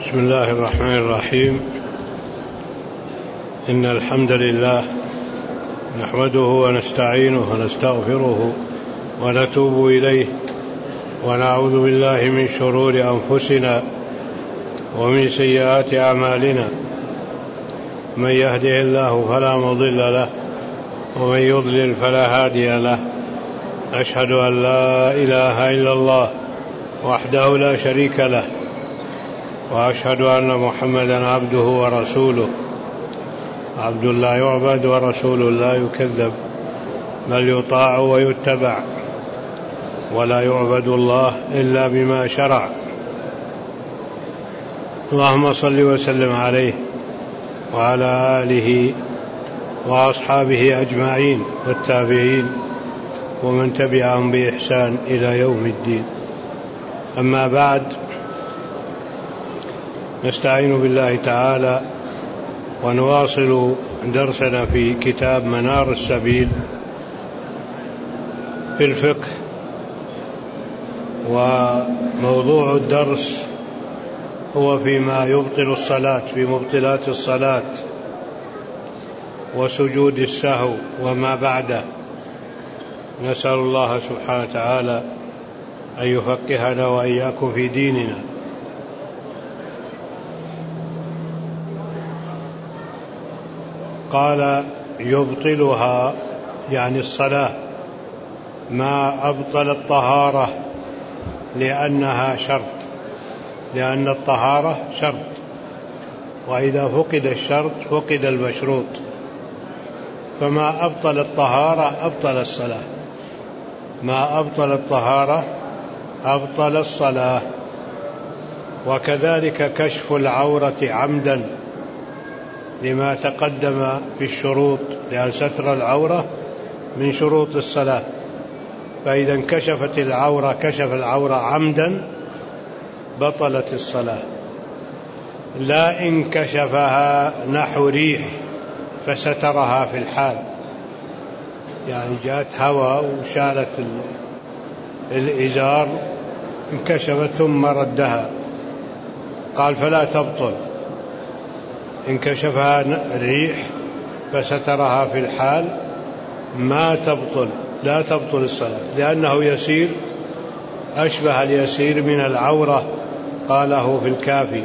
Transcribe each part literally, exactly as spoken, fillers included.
بسم الله الرحمن الرحيم. إن الحمد لله نحمده ونستعينه ونستغفره ونتوب إليه ونعوذ بالله من شرور أنفسنا ومن سيئات أعمالنا، من يهده الله فلا مضل له ومن يضلل فلا هادي له. أشهد أن لا إله إلا الله وحده لا شريك له، وأشهد أن محمدا عبده ورسوله، عبد لا يعبد ورسول لا يكذب، بل يطاع ويتبع، ولا يعبد الله إلا بما شرع. اللهم صل وسلم عليه وعلى آله وأصحابه أجمعين والتابعين ومن تبعهم بإحسان إلى يوم الدين. أما بعد، نستعين بالله تعالى ونواصل درسنا في كتاب منار السبيل في الفقه، وموضوع الدرس هو فيما يبطل الصلاة، في مبطلات الصلاة وسجود السهو وما بعده. نسأل الله سبحانه وتعالى أن يفقهنا وإياكم في ديننا. قال: يبطلها يعني الصلاة ما أبطل الطهارة، لأنها شرط، لأن الطهارة شرط، وإذا فقد الشرط فقد المشروط، فما أبطل الطهارة أبطل الصلاة، ما أبطل الطهارة أبطل الصلاة. وكذلك كشف العورة عمدا لما تقدم في الشروط، لأن ستر العورة من شروط الصلاة، فإذا انكشفت العورة كشف العورة عمدا بطلت الصلاة. لا إن كشفها نحو ريح فسترها في الحال، يعني جاءت هواء وشالت الإزار انكشفت ثم ردها، قال فلا تبطل. إن كشفها الريح فسترها في الحال ما تبطل، لا تبطل الصلاة، لأنه يسير، أشبه اليسير من العورة، قاله في الكافي.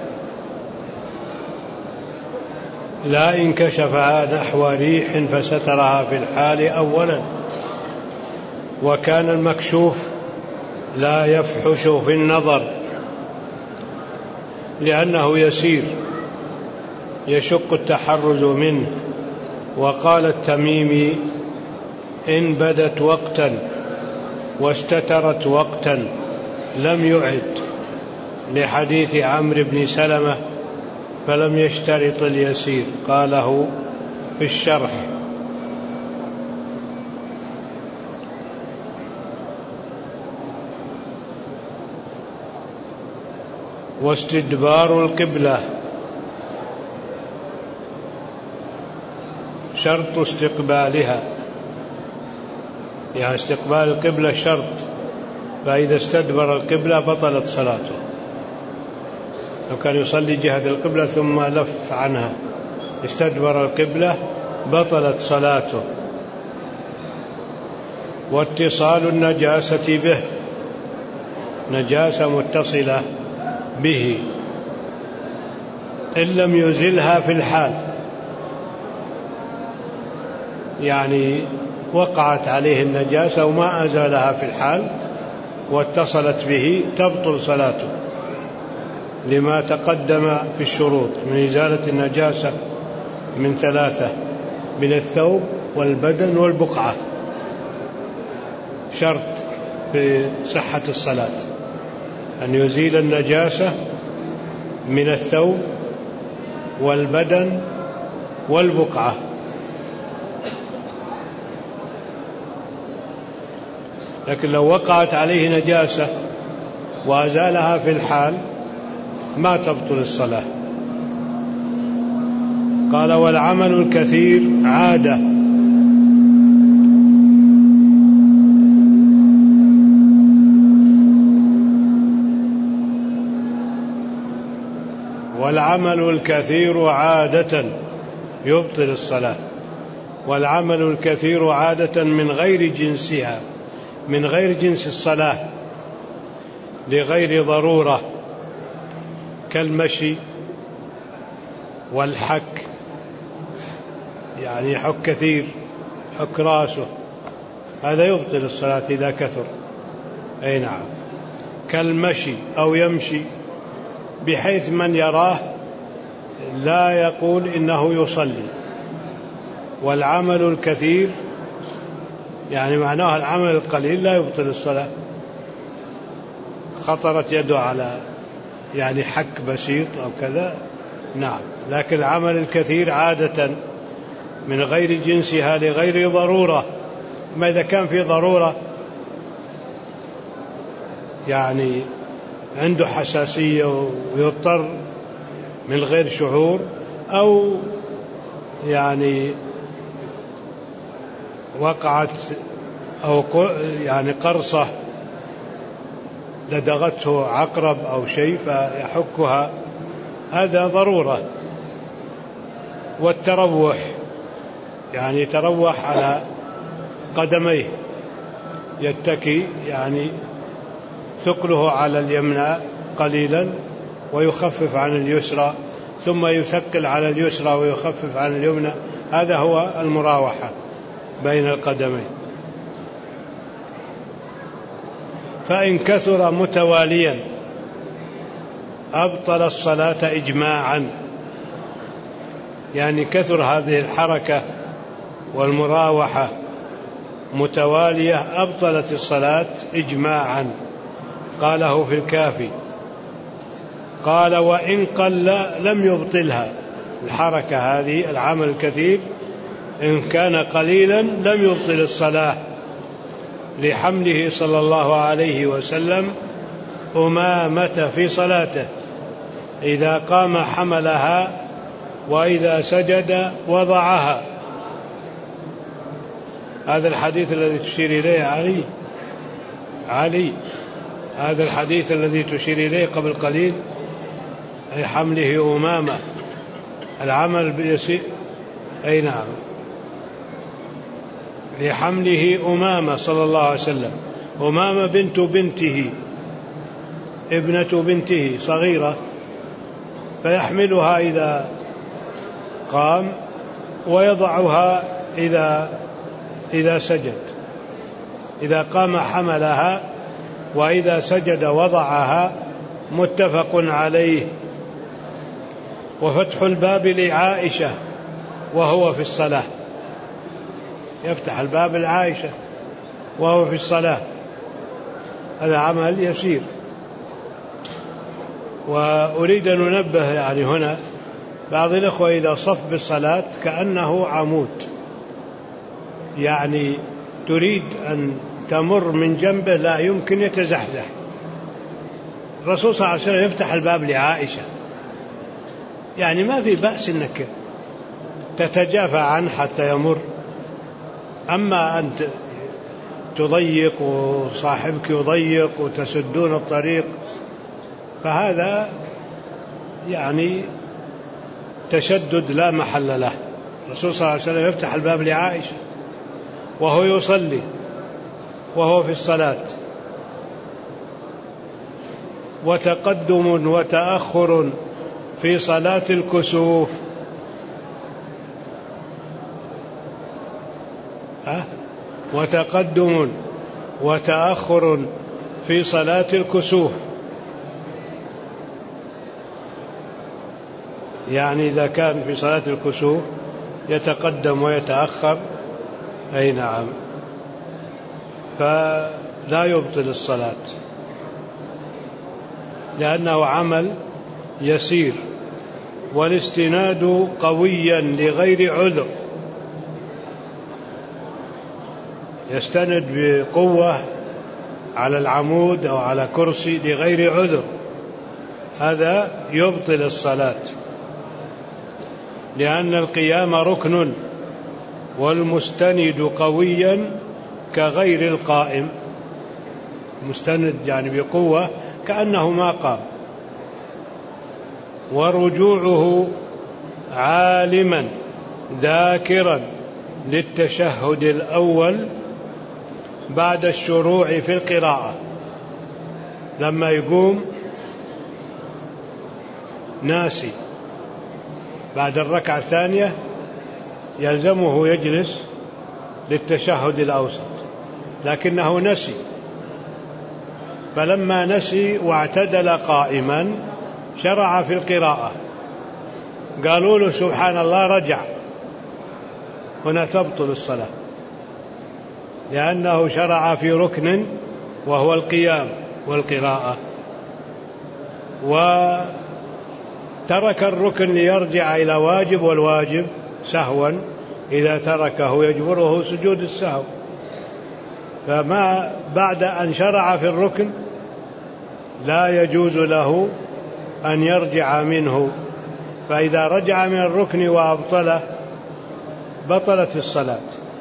لا إن كشفها نحو ريح فسترها في الحال أولا. وكان المكشوف لا يفحش في النظر لأنه يسير يشق التحرز منه. وقال التميمي: إن بدت وقتا واستترت وقتا لم يعد، لحديث عمرو بن سلمة فلم يشترط اليسير، قاله في الشرح. واستدبار القبلة شرط استقبالها، يعني استقبال القبلة شرط، فإذا استدبر القبلة بطلت صلاته. لو كان يصلي جهة القبلة ثم لف عنها استدبر القبلة بطلت صلاته. واتصال النجاسة به، نجاسة متصلة به، إن لم يزلها في الحال، يعني وقعت عليه النجاسة وما أزالها في الحال واتصلت به تبطل صلاته، لما تقدم في الشروط من إزالة النجاسة من ثلاثة: من الثوب والبدن والبقعة، شرط في صحة الصلاة أن يزيل النجاسة من الثوب والبدن والبقعة. لكن لو وقعت عليه نجاسة وأزالها في الحال ما تبطل الصلاة. قال: والعمل الكثير عادة، والعمل الكثير عادة يبطل الصلاة، والعمل الكثير عادة من غير جنسها، من غير جنس الصلاة، لغير ضرورة، كالمشي والحك، يعني يحك كثير، حك راسه، هذا يبطل الصلاة إذا كثر. أي نعم، كالمشي أو يمشي بحيث من يراه لا يقول إنه يصلي. والعمل الكثير يعني معناه العمل القليل لا يبطل الصلاة. خطرت يده على يعني حك بسيط أو كذا، نعم، لكن العمل الكثير عادة من غير جنسها لغير ضرورة. ما إذا كان في ضرورة، يعني عنده حساسية ويضطر من غير شعور، أو يعني وقعت أو يعني قرصة لدغته عقرب أو شيء فيحكها، هذا ضرورة. والتروح يعني يتروح على قدميه، يتكي يعني ثقله على اليمنى قليلا ويخفف عن اليسرى، ثم يثقل على اليسرى ويخفف عن اليمنى، هذا هو المراوحة بين القدمين. فإن كثر متواليا أبطل الصلاة إجماعا، يعني كثر هذه الحركة والمراوحة متوالية أبطلت الصلاة إجماعا. قاله في الكافي، قال وإن قل لم يبطلها. الحركة هذه العمل الكثير إن كان قليلا لم يبطل الصلاة، لحمله صلى الله عليه وسلم أمامة في صلاته، إذا قام حملها وإذا سجد وضعها. هذا الحديث الذي تشير إليه علي علي هذا الحديث الذي تشير إليه قبل قليل، أي حمله أمامة، العمل باليسير. أي نعم، لحمله أمامة صلى الله عليه وسلم. أمامة بنت بنته، ابنة بنته صغيرة، فيحملها إذا قام ويضعها إذا إذا سجد. إذا قام حملها وإذا سجد وضعها، متفق عليه. وفتح الباب لعائشة وهو في الصلاة، يفتح الباب لعائشة وهو في الصلاة، هذا عمل يسير. وأريد أن ننبه يعني هنا بعض الأخوة إذا صف بالصلاة كأنه عمود، يعني تريد أن تمر من جنبه لا يمكن يتزحزح. الرسول صلى الله عليه وسلم يفتح الباب لعائشة، يعني ما في بأس أنك تتجافى عنه حتى يمر. أما أن تضيق وصاحبك يضيق وتسدون الطريق، فهذا يعني تشدد لا محل له. الرسول صلى الله عليه وسلم يفتح الباب لعائشة وهو يصلي وهو في الصلاة. وتقدم وتأخر في صلاة الكسوف، ها؟ وتقدم وتأخر في صلاة الكسوف، يعني إذا كان في صلاة الكسوف يتقدم ويتأخر، أي نعم، فلا يبطل الصلاة لأنه عمل يسير. والاستناد قويا لغير عذر، يستند بقوة على العمود أو على كرسي لغير عذر، هذا يبطل الصلاة، لأن القيام ركن، والمستند قويا كغير القائم. مستند يعني بقوة كأنه ما قام. ورجوعه عالما ذاكرا للتشهد الأول بعد الشروع في القراءة. لما يقوم ناسي بعد الركعة الثانية يلزمه يجلس للتشهد الأوسط، لكنه نسي، فلما نسي واعتدل قائما شرع في القراءة، قالوا له سبحان الله رجع، هنا تبطل الصلاة، لأنه شرع في ركن وهو القيام والقراءة، وترك الركن ليرجع إلى واجب، والواجب سهوا إذا تركه يجبره سجود السهو. فما بعد أن شرع في الركن لا يجوز له أن يرجع منه، فإذا رجع من الركن وأبطله بطلت الصلاة.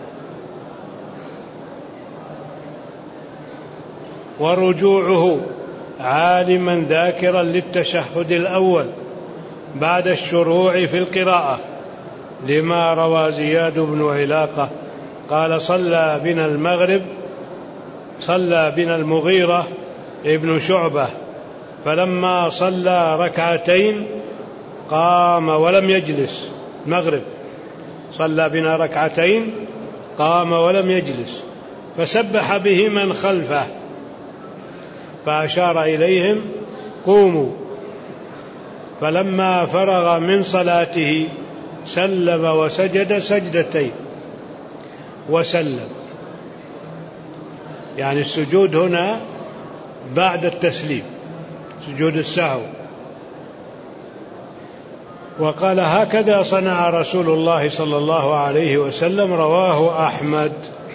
ورجوعه عالما ذاكرا للتشهد الأول بعد الشروع في القراءة، لما روى زياد بن علاقة قال صلى بنا المغرب صلى بنا المغيرة ابن شعبة، فلما صلى ركعتين قام ولم يجلس. المغرب صلى بنا ركعتين قام ولم يجلس، فسبح به من خلفه فأشار إليهم قوموا، فلما فرغ من صلاته سلم وسجد سجدتين وسلم، يعني السجود هنا بعد التسليم، سجود السهو. وقال هكذا صنع رسول الله صلى الله عليه وسلم، رواه أحمد.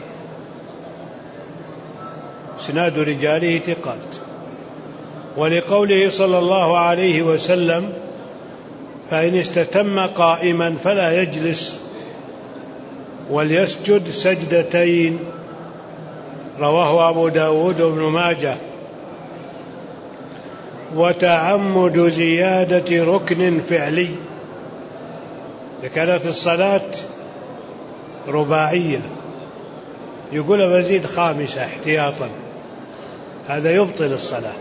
اسناد رجاله ثقات. ولقوله صلى الله عليه وسلم فإن استتم قائما فلا يجلس وليسجد سجدتين، رواه أبو داود وابن ماجه. وتعمد زيادة ركن فعلي، كانت الصلاة رباعية يقول بزيد خامسة احتياطا، هذا يبطل الصلاة.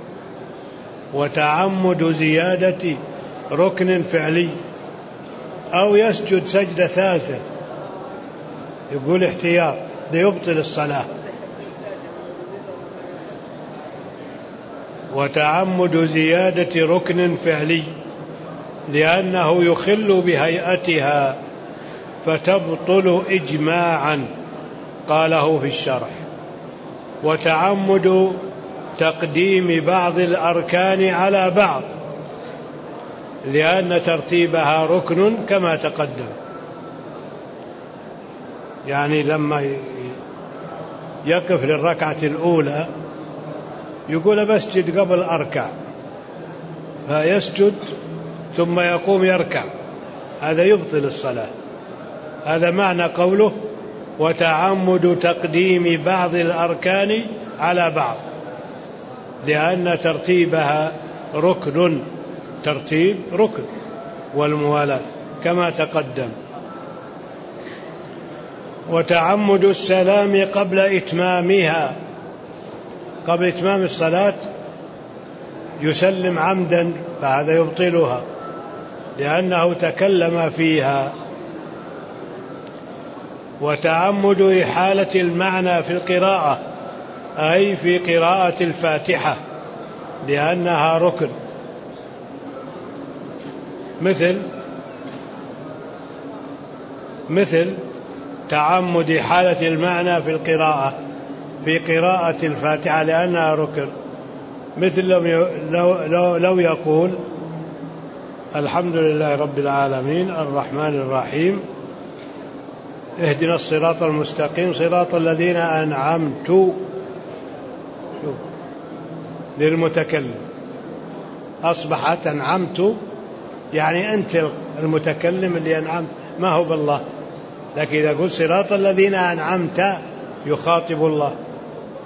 وتعمد زيادة ركن فعلي أو يسجد سجدة ثالثة يقول احتياط، ليبطل الصلاة. وتعمد زيادة ركن فعلي لأنه يخل بهيئتها فتبطل إجماعا، قاله في الشرح. وتعمد تقديم بعض الأركان على بعض لأن ترتيبها ركن كما تقدم، يعني لما يقف للركعة الأولى يقول بسجد قبل أركع، فيسجد ثم يقوم يركع، هذا يبطل الصلاة. هذا معنى قوله وتعمد تقديم بعض الأركان على بعض لأن ترتيبها ركن، ترتيب ركن والموالاة كما تقدم. وتعمد السلام قبل إتمامها، قبل إتمام الصلاة يسلم عمدا، فهذا يبطلها لأنه تكلم فيها. وتعمد إحالة المعنى في القراءة، أي في قراءة الفاتحة لأنها ركن، مثل مثل تعمد إحالة المعنى في القراءة في قراءة الفاتحة لأنها ركن، مثل لو, لو, لو يقول الحمد لله رب العالمين الرحمن الرحيم اهدنا الصراط المستقيم صراط الذين أنعمت للمتكلم، أصبحت أنعمت يعني أنت المتكلم اللي أنعمت، ما هو بالله. لكن إذا قلت صراط الذين أنعمت يخاطب الله،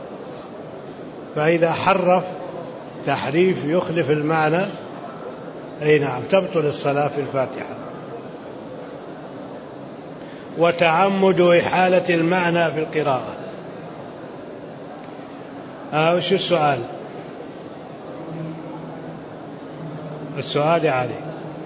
فإذا حرف تحريف يخلف المعنى أي نعم تبطل الصلاة في الفاتحة. وتعمد إحالة المعنى في القراءة. آه وش السؤال؟ السؤال يا علي.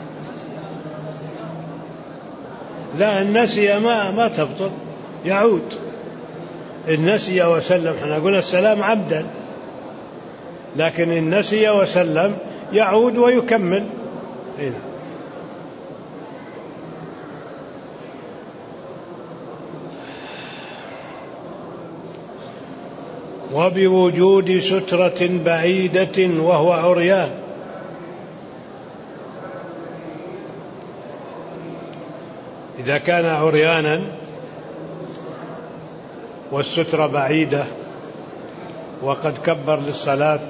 لا النسي ما ما تبطل، يعود. النسي وسلم، احنا قلنا السلام عبدا، لكن النسي وسلم يعود ويكمل. هنا وبوجود سترة بعيدة وهو عريان. إذا كان عريانا والسترة بعيدة وقد كبر للصلاة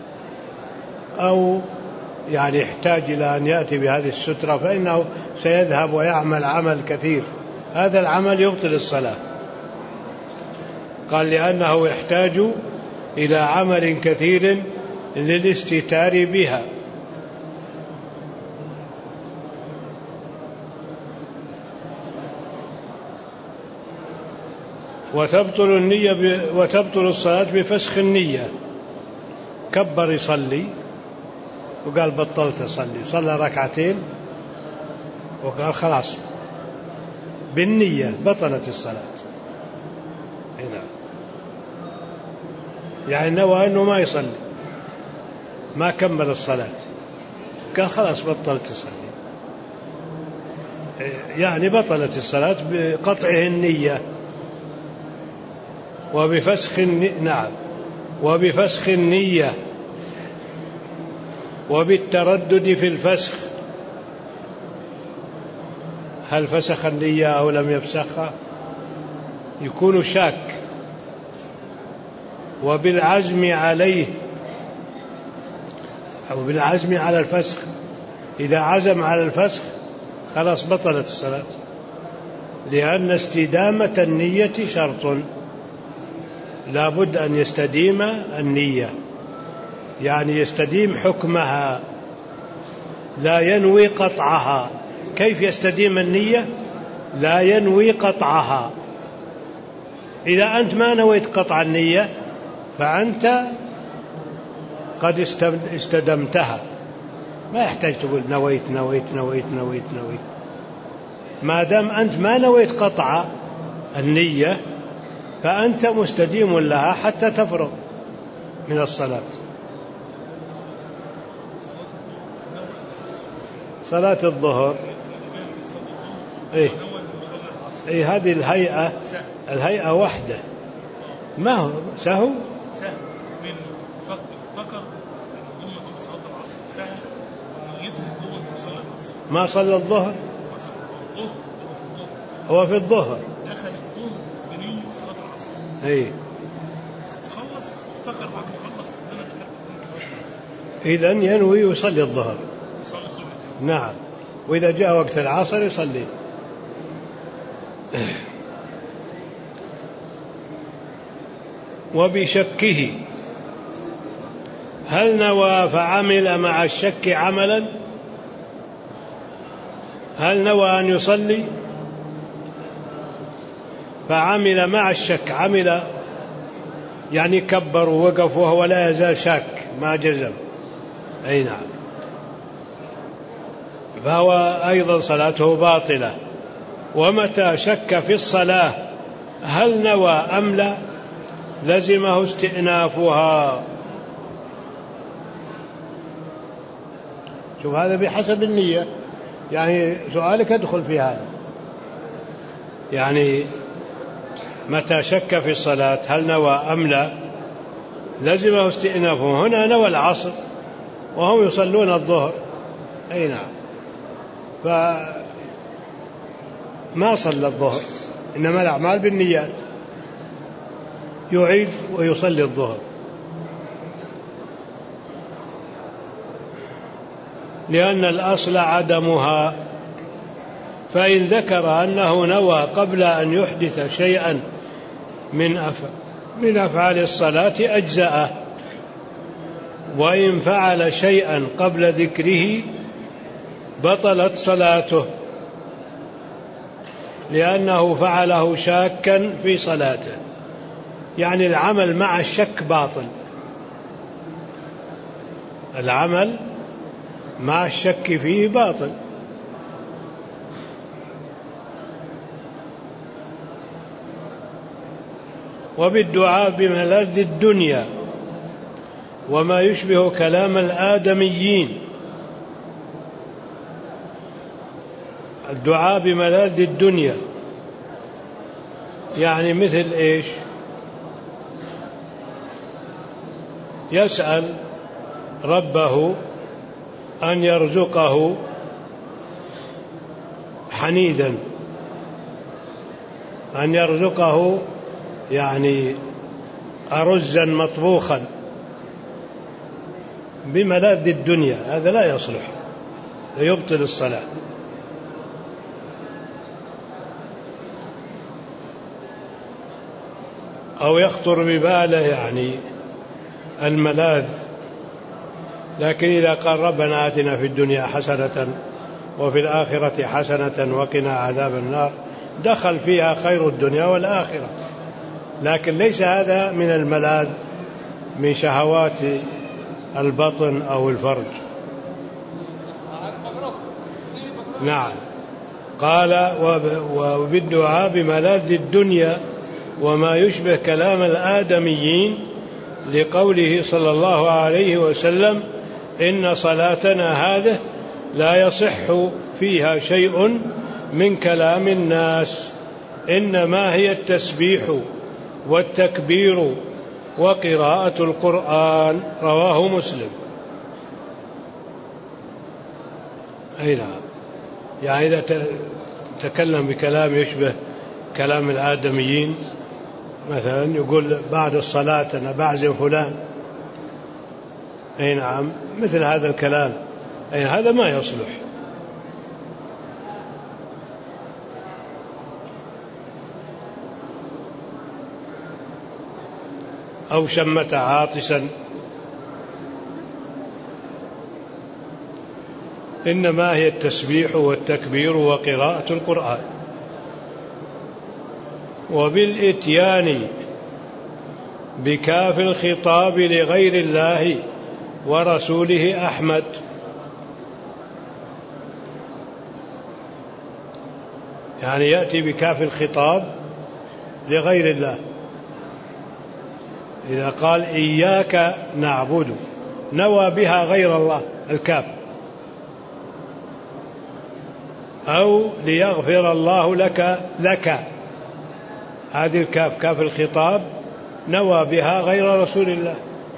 أو يعني يحتاج إلى أن يأتي بهذه السترة، فإنه سيذهب ويعمل عمل كثير، هذا العمل يبطل الصلاة. قال لأنه يحتاج إلى عمل كثير للاستتار بها. وتبطل النية ب... وتبطل الصلاة بفسخ النية. كبر يصلي وقال بطلت أصلي، صلى ركعتين وقال خلاص بالنية بطلت الصلاة. هنا يعني نوى أنه ما يصلي، ما كمل الصلاة، قال خلاص بطلت أصلي، يعني بطلت الصلاة بقطعه النية وبفسخ النية. نعم وبفسخ النية وبالتردد في الفسخ، هل فسخ النية أو لم يفسخها، يكون شاك. وبالعزم عليه أو بالعزم على الفسخ، إذا عزم على الفسخ خلاص بطلت الصلاة، لأن استدامة النية شرط، لا بد أن يستديم النية، يعني يستديم حكمها، لا ينوي قطعها. كيف يستديم النية؟ لا ينوي قطعها. إذا أنت ما نويت قطع النية فأنت قد استدمتها، ما يحتاج تقول نويت نويت نويت نويت نويت. ما دام أنت ما نويت قطع النية فأنت مستديم لها حتى تفرغ من الصلاة. صلاة الظهر إيه؟ إيه هذه الهيئة، الهيئة وحده، ما هو سهو سهل من افتكر إنه هو صلاة العصر، سهل إنه يدخل جوه صلاة العصر، ما صلى الظهر، هو في الظهر دخل الظهر بنية صلاة العصر، إيه خلص افتكر بعد ما خلص إن أنا دخلت بنية صلاة العصر، إذن ينوي يصلي الظهر. يصلي الظهر. نعم، وإذا جاء وقت العصر يصلي. وبشكه، هل نوى فعمل مع الشك عملا؟ هل نوى أن يصلي فعمل مع الشك، عمل يعني كبر ووقف وهو لا يزال شاك ما جزم، أي نعم، فهو أيضا صلاته باطلة. ومتى شك في الصلاة هل نوى أم لا لزمه استئنافها. شوف هذا بحسب النية، يعني سؤالك يدخل في هذا، يعني متى شك في الصلاة هل نوى أم لا لزمه استئنافه. هنا نوى العصر وهم يصلون الظهر، أي نعم، فما صلى الظهر، إنما الأعمال بالنيات، يعيد ويصلي الظهر، لأن الأصل عدمها. فإن ذكر أنه نوى قبل أن يحدث شيئا من من أفعال الصلاة أجزأه، وإن فعل شيئا قبل ذكره بطلت صلاته، لأنه فعله شاكا في صلاته، يعني العمل مع الشك باطل، العمل مع الشك فيه باطل. وبالدعاء بملاذ الدنيا وما يشبه كلام الآدميين. الدعاء بملاذ الدنيا يعني مثل إيش؟ يسأل ربه أن يرزقه حنيدا، أن يرزقه يعني أرزا مطبوخا بملاذ الدنيا، هذا لا يصلح، يبطل الصلاة. أو يخطر بباله يعني الملاذ، لكن إذا قال ربنا آتنا في الدنيا حسنة وفي الآخرة حسنة وقنا عذاب النار دخل فيها خير الدنيا والآخرة، لكن ليس هذا من الملاذ من شهوات البطن أو الفرج. نعم. قال وبالدعاء بملاذ الدنيا وما يشبه كلام الآدميين، لقوله صلى الله عليه وسلم إن صلاتنا هذه لا يصح فيها شيء من كلام الناس، إنما هي التسبيح والتكبير وقراءة القرآن. رواه مسلم. أي نعم، يعني إذا تكلم بكلام يشبه كلام الآدميين، مثلا يقول بعد الصلاة أنا بعزم فلان، أي نعم، مثل هذا الكلام، أي هذا ما يصلح. أو شمت عاطسا، إنما هي التسبيح والتكبير وقراءة القرآن. وبالإتيان بكاف الخطاب لغير الله ورسوله أحمد، يعني يأتي بكاف الخطاب لغير الله. إذا قال إياك نعبد نوى بها غير الله الكاف، أو ليغفر الله لك لك، هذه الكاف كاف الخطاب نوى بها غير رسول الله.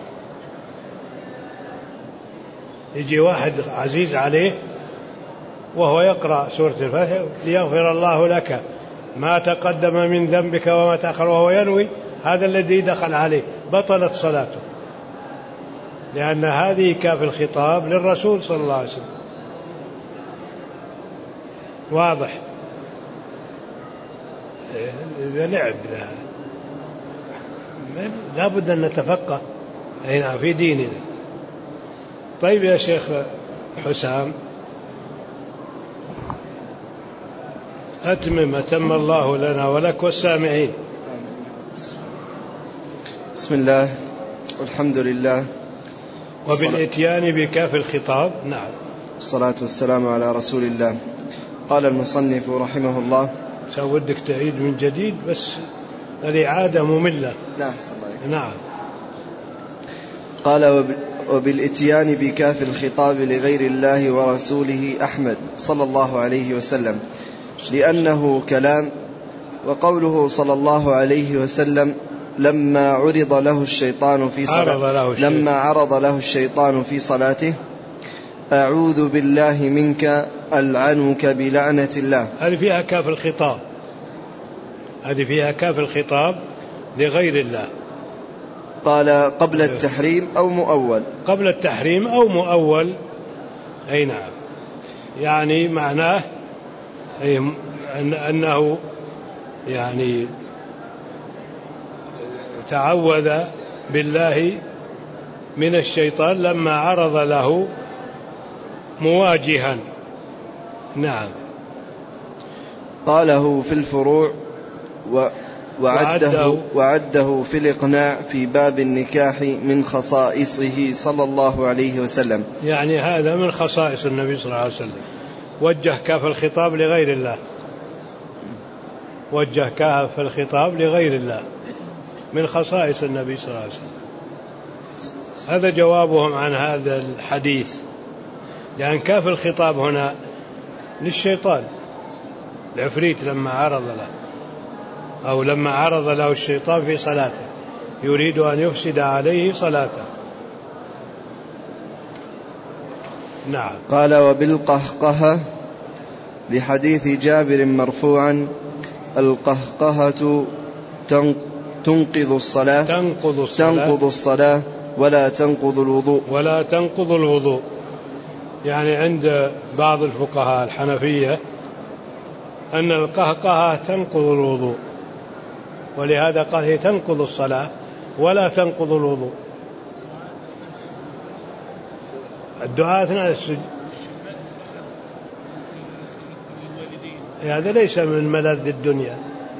يجي واحد عزيز عليه وهو يقرأ سورة الفاتحة ليغفر الله لك ما تقدم من ذنبك وما تأخر، وهو ينوي، هذا الذي دخل عليه بطلت صلاته، لأن هذه كاف الخطاب للرسول صلى الله عليه وسلم. واضح؟ إذا لعب لا بد أن نتفقه هنا في ديننا. طيب يا شيخ حسام، أتمم أتم الله لنا ولك والسامعين. بسم الله والحمد لله وبالإتيان بكاف الخطاب. نعم. الصلاة والسلام على رسول الله. قال المصنف رحمه الله، سأودك تعيد من جديد بس الإعادة مملة. نعم. نعم. قال وبالإتيان بكاف الخطاب لغير الله ورسوله أحمد صلى الله عليه وسلم، لأنه كلام. وقوله صلى الله عليه وسلم لما عرض له الشيطان في صلاته لما عرض له الشيطان في صلاته أعوذ بالله منك ألعنك بلعنة الله، هذه فيها كاف الخطاب، هذه فيها كاف الخطاب لغير الله. قال قبل التحريم أو مؤول، قبل التحريم أو مؤول. أي نعم، يعني معناه أي أنه يعني تعوذ بالله من الشيطان لما عرض له مواجها نعم. قاله في الفروع و وعده, وعده في الإقناع في باب النكاح من خصائصه صلى الله عليه وسلم. يعني هذا من خصائص النبي صلى الله عليه وسلم. وجه كاف الخطاب لغير الله، وجه كاف الخطاب لغير الله من خصائص النبي صلى الله عليه وسلم. هذا جوابهم عن هذا الحديث، لأن كاف الخطاب هنا للشيطان، العفريت لما عرض له أو لما عرض له الشيطان في صلاته يريد أن يفسد عليه صلاته. نعم. قال وبالقهقهة لحديث جابر مرفوعا القهقهة تنقض الصلاة تنقض الصلاة, تنقض الصلاة ولا تنقض الوضوء ولا تنقض الوضوء. يعني عند بعض الفقهاء الحنفية أن القهقهة تنقض الوضوء، ولهذا قال هي تنقض الصلاة ولا تنقض الوضوء. الدعاء أثناء السجود هذا ليس من ملاذ الدنيا،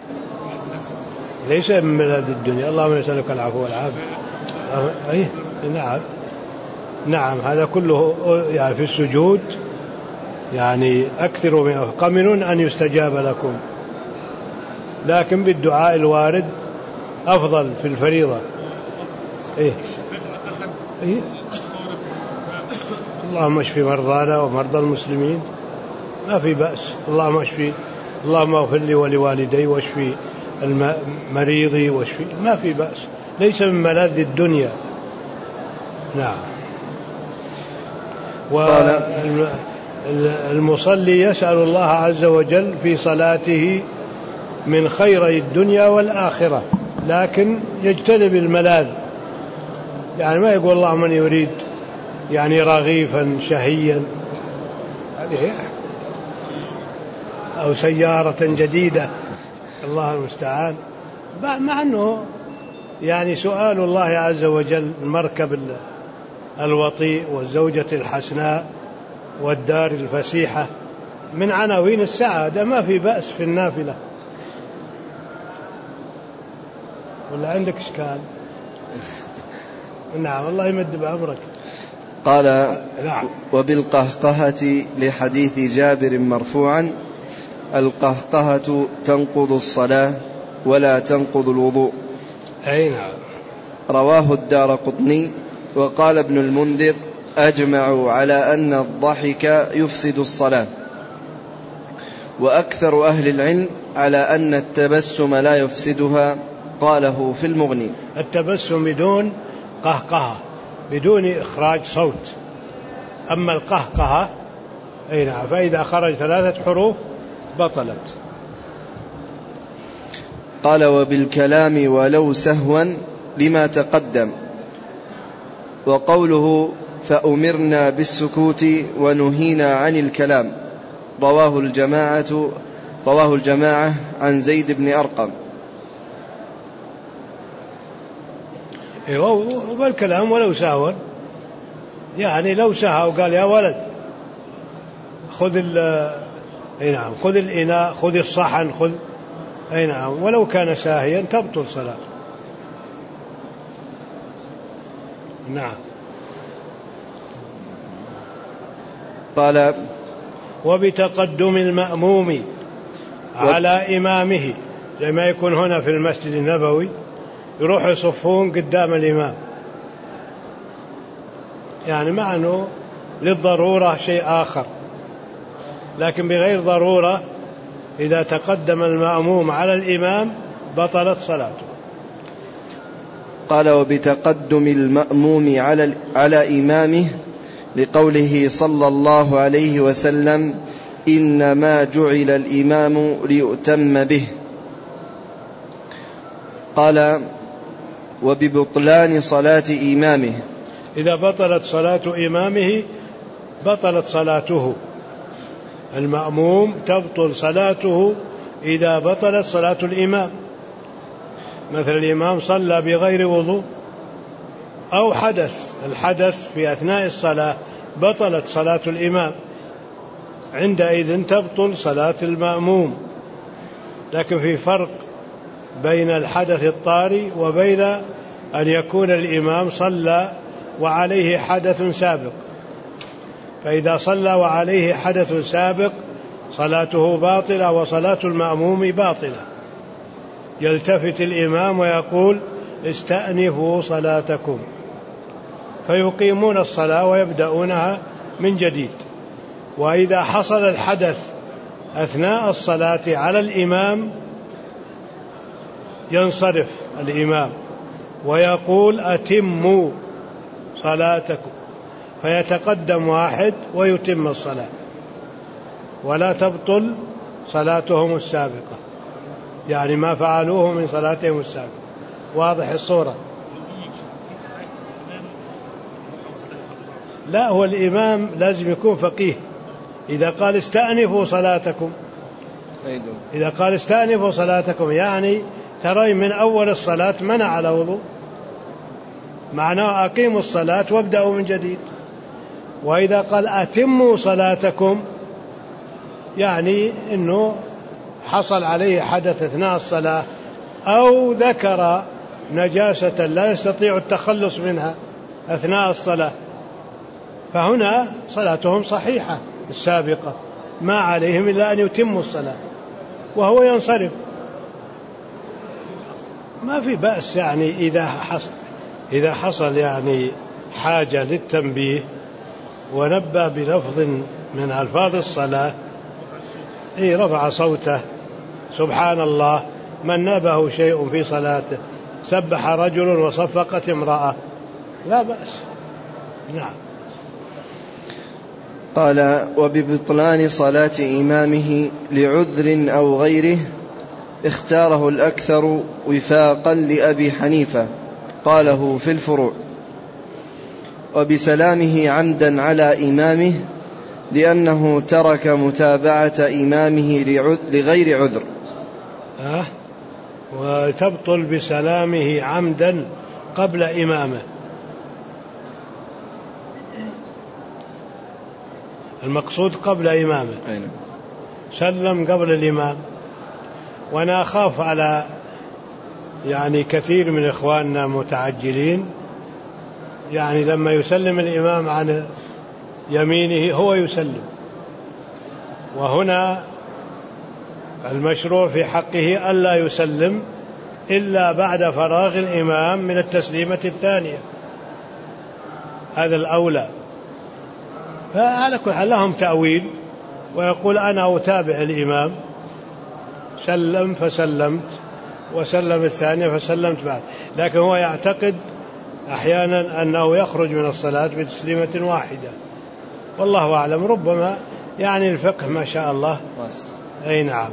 ليس من ملاذ الدنيا. اللهم نسألك العفو والعافية. أي نعم نعم هذا كله يعني في السجود، يعني أكثر من قمن أن يستجاب لكم، لكن بالدعاء الوارد أفضل في الفريضة. إيه؟ إيه؟ اللهم اشف مرضانا ومرضى المسلمين، ما في بأس. اللهم اشفي، اللهم اغفر لي ولوالدي واشفي مريضي واشفي، ما في بأس، ليس من ملاذ الدنيا. نعم. والمصلي يسأل الله عز وجل في صلاته من خيري الدنيا والآخرة، لكن يجتنب الملاذ، يعني ما يقول اللهم من يريد يعني رغيفا شهيا أو سيارة جديدة، الله المستعان، مع أنه يعني سؤال الله عز وجل المركب الوطيء والزوجة الحسناء والدار الفسيحة من عناوين السعادة، ما في بأس في النافلة. ولا عندك إشكال؟ نعم الله يمد بعمرك. قال نعم. وبالقهقهة لحديث جابر مرفوعا القهقهة تنقض الصلاة ولا تنقض الوضوء. أي نعم. رواه الدارقطني. وقال ابن المنذر أجمعوا على أن الضحك يفسد الصلاة، وأكثر أهل العلم على أن التبسم لا يفسدها، قاله في المغني. التبسم بدون قهقهة، بدون إخراج صوت. أما القهقهة أي نعم، فإذا خرج ثلاثة حروف بطلت. قال وبالكلام ولو سهوا لما تقدم. وقوله فأمرنا بالسكوت ونهينا عن الكلام رواه الجماعة رواه الجماعة عن زيد بن أرقم. والكلام ولو سهوا، يعني لو سهى وقال يا ولد خذ ال أي نعم خذ الإناء خذ الصحن خذ أي نعم، ولو كان ساهيا تبطل صلاته. نعم. قال وبتقدم المأموم على إمامه، زي ما يكون هنا في المسجد النبوي يروح يصفون قدام الإمام، يعني مع أنه للضرورة شيء آخر، لكن بغير ضرورة إذا تقدم المأموم على الإمام بطلت صلاته. قال وبتقدم المأموم على على إمامه لقوله صلى الله عليه وسلم إنما جعل الإمام ليؤتم به. قال وببطلان صلاة إمامه، إذا بطلت صلاة إمامه بطلت صلاته. المأموم تبطل صلاته إذا بطلت صلاة الإمام. مثل الإمام صلى بغير وضوء أو حدث، الحدث في أثناء الصلاة بطلت صلاة الإمام. عندئذ تبطل صلاة المأموم. لكن في فرق بين الحدث الطارئ وبين أن يكون الإمام صلى وعليه حدث سابق. فإذا صلى وعليه حدث سابق صلاته باطلة وصلاة المأموم باطلة. يلتفت الإمام ويقول استأنفوا صلاتكم، فيقيمون الصلاة ويبدأونها من جديد. وإذا حصل الحدث أثناء الصلاة على الإمام ينصرف الإمام ويقول أتموا صلاتكم، فيتقدم واحد ويتم الصلاة، ولا تبطل صلاتهم السابقة، يعني ما فعلوه من صلاتهم السابقة. واضح الصورة؟ لا، هو الإمام لازم يكون فقيه. إذا قال استأنفوا صلاتكم إذا قال استأنفوا صلاتكم يعني ترى من أول الصلاة منع على وضوء، معناه أقيموا الصلاة وابدأوا من جديد. وإذا قال أتموا صلاتكم يعني أنه حصل عليه حدث أثناء الصلاة أو ذكر نجاسة لا يستطيع التخلص منها أثناء الصلاة، فهنا صلاتهم صحيحة السابقة، ما عليهم إلا أن يتموا الصلاة وهو ينصرف. ما في بأس يعني إذا حصل إذا حصل يعني حاجة للتنبيه ونبه بلفظ من ألفاظ الصلاة، إيه رفع صوته سبحان الله، من نابه شيء في صلاته، سبح رجل وصفقت امرأة، لا بأس. نعم. قال وببطلان صلاة إمامه لعذر أو غيره اختاره الأكثر وفاقا لأبي حنيفة قاله في الفروع، وبسلامه عمدا على إمامه لأنه ترك متابعة إمامه لغير عذر. أه؟ وتبطل بسلامه عمدا قبل إمامه. المقصود قبل إمامه، سلم قبل الإمام. وأنا أخاف على يعني كثير من إخواننا متعجلين، يعني لما يسلم الإمام عن يمينه هو يسلم، وهنا المشروع في حقه ألا يسلم إلا بعد فراغ الإمام من التسليمة الثانية، هذا الأولى. فعلى كل حال لهم تأويل، ويقول أنا أتابع الإمام، سلم فسلمت وسلم الثانية فسلمت بعد. لكن هو يعتقد أحيانا أنه يخرج من الصلاة بتسليمة واحدة، والله أعلم. ربما يعني الفقه ما شاء الله. أي نعم.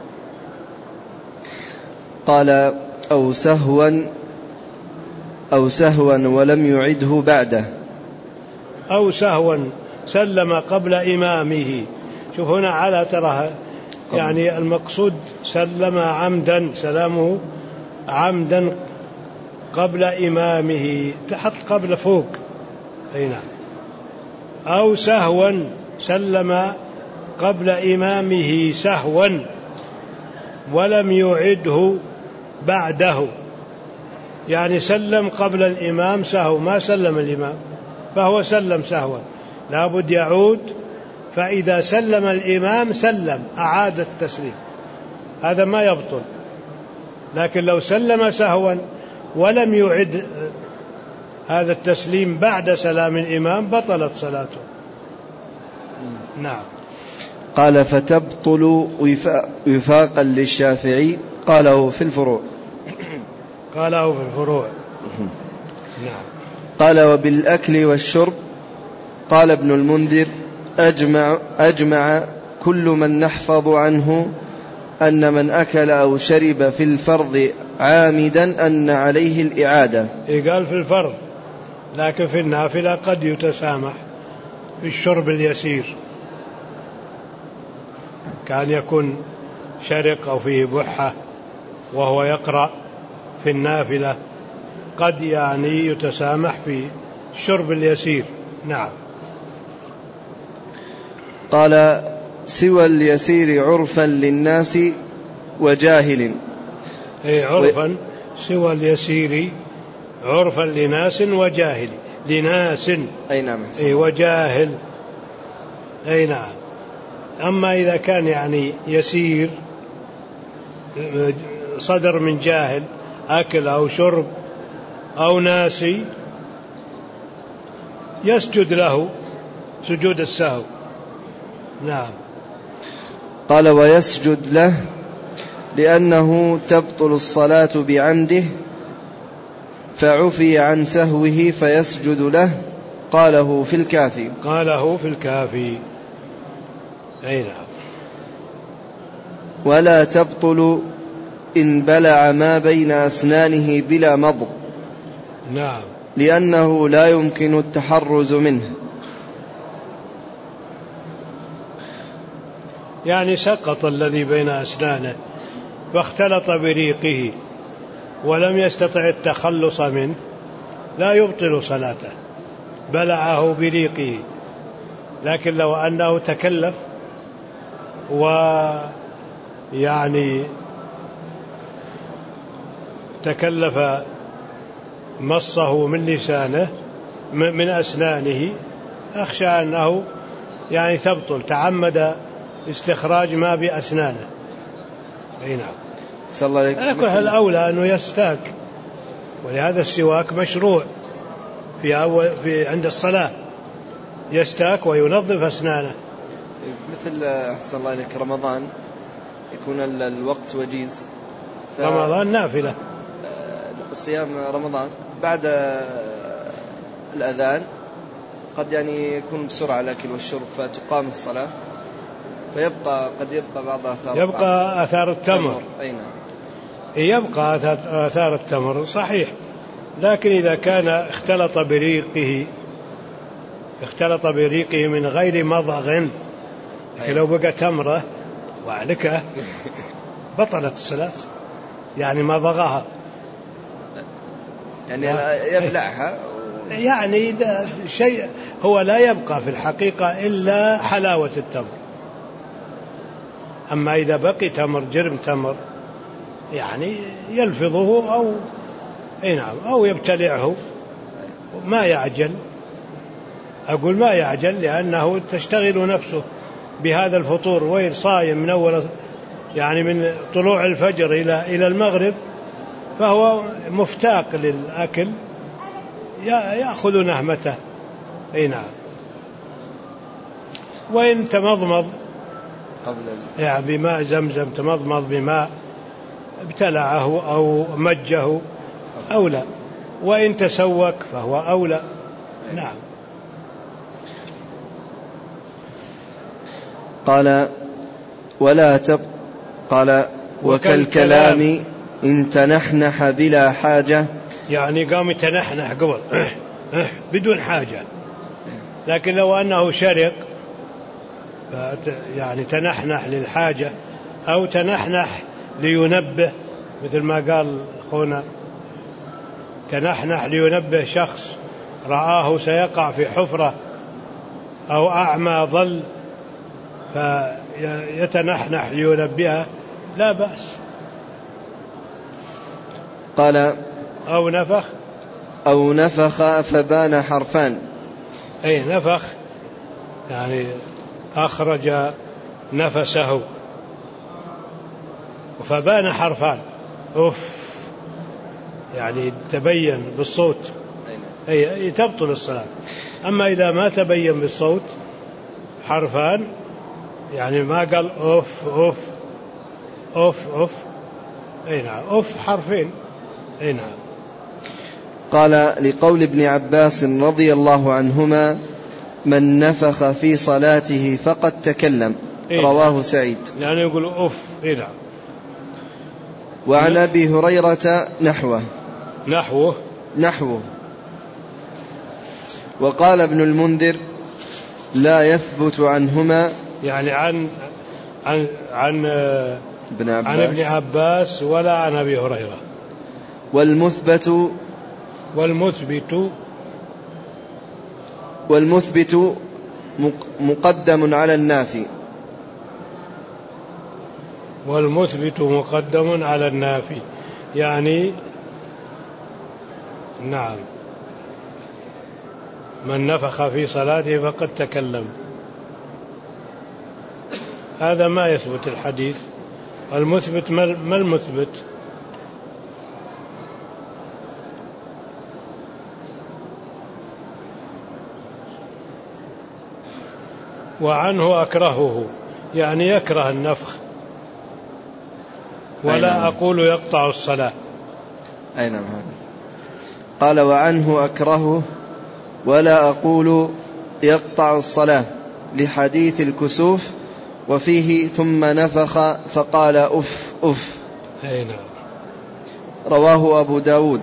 قال أو سهوا أو سهوا ولم يعده بعده. أو سهوا سلم قبل إمامه. شوف هنا على ترى يعني المقصود سلم عمدا، سلامه عمدا قبل إمامه، تحط قبل فوق. أي نعم. أو سهوا سلم قبل إمامه سهوا ولم يعده بعده، يعني سلم قبل الإمام سهو، ما سلم الإمام فهو سلم سهوا، لابد يعود. فإذا سلم الإمام سلم أعاد التسليم، هذا ما يبطل. لكن لو سلم سهوا ولم يعد هذا التسليم بعد سلام الإمام بطلت صلاته. نعم. قال فتبطل وفاقا للشافعي قاله في الفروع. قاله في الفروع. نعم. قال وبالأكل والشرب قال ابن المنذر أجمع, أجمع كل من نحفظ عنه أن من أكل أو شرب في الفرض عامدا أن عليه الإعادة. قال في الفرض، لكن في النافلة قد يتسامح في الشرب اليسير، كان يكون شرق أو فيه بحة وهو يقرأ في النافلة، قد يعني يتسامح في الشرب اليسير. نعم. قال سوى اليسير عرفا للناس وجاهل. أي عرفا سوى اليسير عرفا لناس وجاهل. لناس أي نعم. أي وجاهل. أي نعم. أما إذا كان يعني يسير صدر من جاهل أكل أو شرب أو ناسي يسجد له سجود السهو. نعم. قال ويسجد له لأنه تبطل الصلاة بعمده فعفي عن سهوه فيسجد له. قاله في الكافي. قاله في الكافي. أي نعم. ولا تبطل إن بلع ما بين أسنانه بلا مضغ. نعم. لأنه لا يمكن التحرز منه. يعني سقط الذي بين أسنانه فاختلط بريقه ولم يستطع التخلص منه لا يبطل صلاته، بلعه بريقه. لكن لو أنه تكلف ويعني تكلف مصه من لسانه من أسنانه أخشى أنه يعني تبطل، تعمد استخراج ما بأسنانه. أي نعم. لكن الأولى أنه يستاك، ولهذا السواك مشروع في, أول في عند الصلاة، يستاك وينظف أسنانه. مثل أحسن الله إليك رمضان يكون الوقت وجيز، ف... رمضان نافلة، صيام رمضان بعد الأذان قد يعني يكون بسرعة الأكل والشرب فتقام الصلاة، فيبقى قد يبقى بعض آثار يبقى آثار التمر. أي نعم. يبقى آثار التمر صحيح، لكن إذا كان اختلط بريقه اختلط بريقه من غير مضغ، لكن لو بقى تمرة وعلكة بطلت الصلاة، يعني مضغها يعني يبلعها يعني شيء هو لا يبقى في الحقيقة إلا حلاوة التمر. أما إذا بقي تمر جرم تمر يعني يلفظه أو أي نعم أو يبتلعه، ما يعجل، أقول ما يعجل، لأنه تشتغل نفسه بهذا الفطور وين صايم من أول يعني من طلوع الفجر إلى إلى المغرب، فهو مفتاق للأكل يأخذ نهمته. أي نعم. وإن تمضمض يعني بماء زمزم، تمضمض بماء ابتلعه أو مجه أولى، وإن تسوك فهو أولى. نعم. قال ولا تب قال وكالكلام إن تنحنح بلا حاجة، يعني قام يتنحنح قبل بدون حاجة، لكن لو أنه شرق يعني تنحنح للحاجة أو تنحنح لينبه، مثل ما قال أخونا تنحنح لينبه شخص رآه سيقع في حفرة أو أعمى ظل فيتنحنح لينبهه لا بأس. قال أو نفخ أو نفخ فبان حرفان. أي نفخ يعني أخرج نفسه، فبان حرفان أوف يعني تبين بالصوت، أي تبطل الصلاة. أما إذا ما تبين بالصوت حرفان يعني ما قال أوف أوف أوف أوف أي نعم أوف حرفين. أي نعم. قال لقول ابن عباس رضي الله عنهما من نفخ في صلاته فقد تكلم. إيه رواه سعيد. يعني يقول أوف. إيه نعم. وعن أبي هريرة نحوه نحوه نحوه وقال ابن المنذر لا يثبت عنهما، يعني عن عن عن ابن عباس, عن ابن عباس ولا عن أبي هريرة. والمثبت والمثبت والمثبت مقدم على النافي. والمثبت مقدم على النافي، يعني نعم من نفخ في صلاته فقد تكلم. هذا ما يثبت الحديث. المثبت ما المثبت؟ وعنه أكرهه، يعني يكره النفخ، ولا أقول يقطع الصلاة. أي نعم. هذا قال وعنه أكرهه ولا أقول يقطع الصلاة، لحديث الكسوف وفيه ثم نفخ فقال أف أف. أي نعم. رواه أبو داود.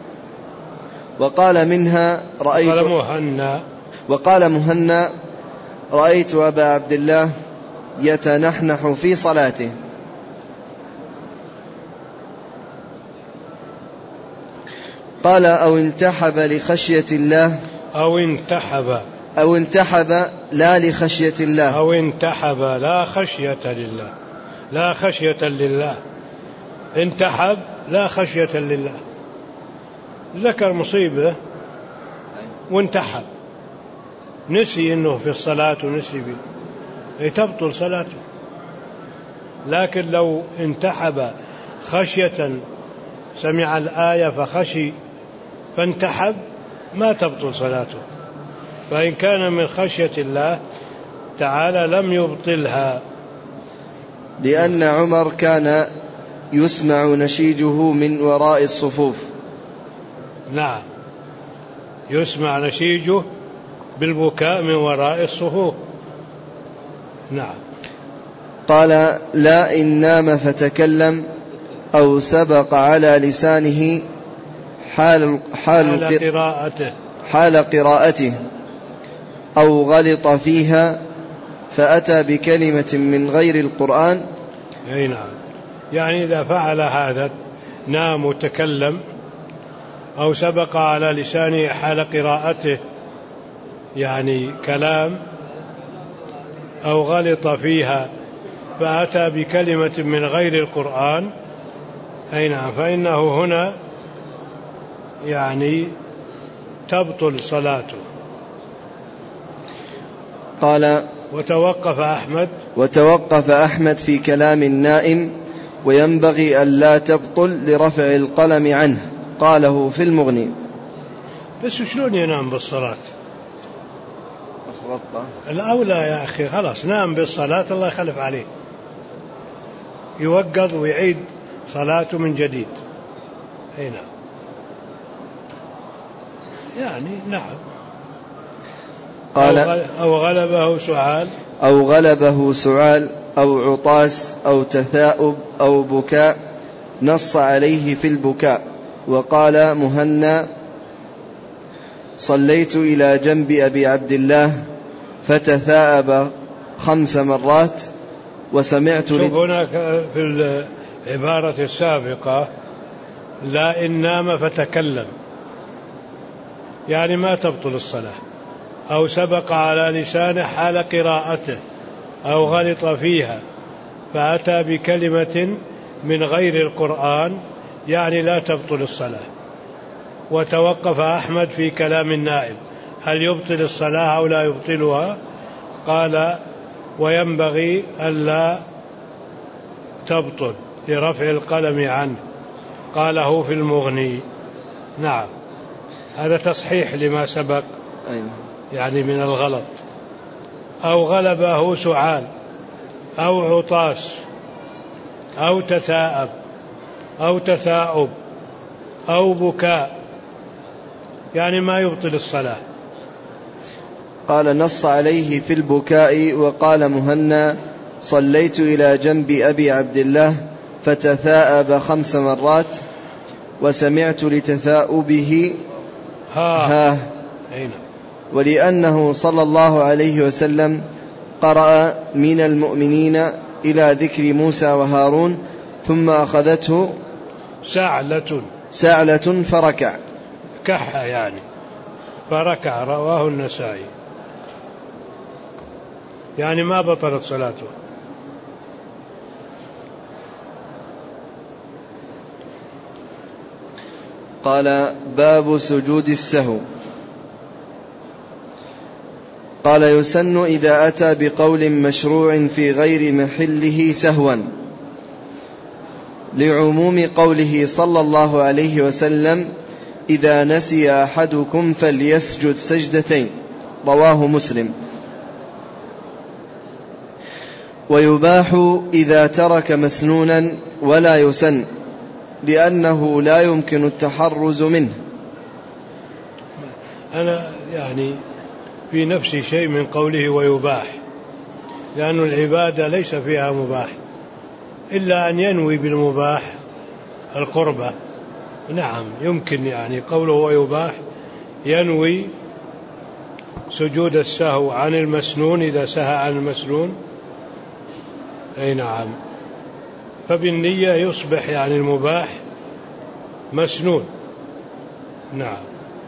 وقال منها رأيت وقال مهنا وقال مهنا رأيت أبا عبد الله يتنحنح في صلاته. قال أو انتحب لخشية الله أو انتحب أو انتحب لا لخشية الله أو انتحب لا خشية لله لا خشية لله انتحب لا خشية لله، ذكر مصيبة وانتحب، نسي أنه في الصلاة ونسي به، تبطل صلاته. لكن لو انتحب خشية، سمع الآية فخشي فانتحب، ما تبطل صلاته. فإن كان من خشية الله تعالى لم يبطلها. لأن عمر كان يسمع نشيجه من وراء الصفوف. نعم، يسمع نشيجه بالبكاء من وراء الصفوف. نعم. قال لا إن نام فتكلم أو سبق على لسانه حال, حال, حال قراءته حال قراءته أو غلط فيها فأتى بكلمة من غير القرآن. أي نعم، يعني إذا فعل هذا، نام وتكلم أو سبق على لسانه حال قراءته، يعني كلام، أو غلط فيها فأتى بكلمة من غير القرآن، أي نعم، فإنه هنا يعني تبطل صلاته. قال وتوقف أحمد وتوقف أحمد في كلام النائم وينبغي أن لا تبطل لرفع القلم عنه، قاله في المغني. بس شلون ينام بالصلاة؟ أخبطه الأولى يا أخي خلاص نام بالصلاة، الله يخلف عليه، يوقظ ويعيد صلاته من جديد. أي نعم، يعني نعم. قال أو غلبه سعال أو غلبه سعال أو عطاس أو تثاؤب أو بكاء، نص عليه في البكاء. وقال مهنا صليت إلى جنب أبي عبد الله فتثاءب خمس مرات وسمعت. شوف هناك في العبارة السابقة لا إن نام فتكلم، يعني ما تبطل الصلاة. أو سبق على لسانه حال قراءته أو غلط فيها فأتى بكلمة من غير القرآن، يعني لا تبطل الصلاة. وتوقف أحمد في كلام النائم، هل يبطل الصلاة أو لا يبطلها؟ قال وينبغي ألا تبطل لرفع القلم عنه، قاله في المغني. نعم، هذا تصحيح لما سبق يعني من الغلط. أو غلبه سعال أو عطاس أو تثاءب أو تثاؤب أو بكاء، يعني ما يبطل الصلاة. قال نص عليه في البكاء. وقال مهنا صليت إلى جنب أبي عبد الله فتثاءب خمس مرات وسمعت لتثاؤبه ها, ها. ولأنه صلى الله عليه وسلم قرأ من المؤمنين إلى ذكر موسى وهارون ثم أخذته سعلة سعلة فركع، كح يعني فركع، رواه النسائي، يعني ما بطلت صلاته. قال: باب سجود السهو. قال: يسن إذا أتى بقول مشروع في غير محله سهوا، لعموم قوله صلى الله عليه وسلم: إذا نسي أحدكم فليسجد سجدتين، رواه مسلم. ويباح إذا ترك مسنونا ولا يسن، لأنه لا يمكن التحرز منه. أنا يعني في نفسي شيء من قوله ويباح، لأن العبادة ليس فيها مباح إلا أن ينوي بالمباح القربة. نعم يمكن يعني قوله ويباح ينوي سجود السهو عن المسنون إذا سهى عن المسنون، أي نعم، فبالنية يصبح يعني المباح مسنون. نعم،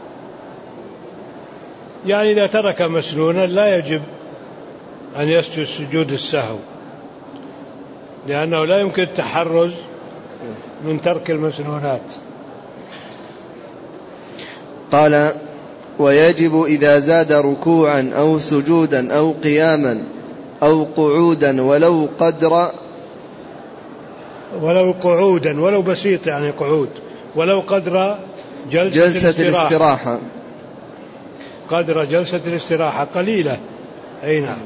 يعني إذا ترك مسنونا لا يجب أن يسجد سجود السهو، لأنه لا يمكن التحرز من ترك المسنونات. قال: ويجب إذا زاد ركوعا أو سجودا أو قياما أو قعودا ولو قدر ولو قعودا ولو بسيط، يعني قعود، ولو قدر جلسة, جلسة الاستراحة. الاستراحة قدر جلسة الاستراحة قليلة. أي نعم.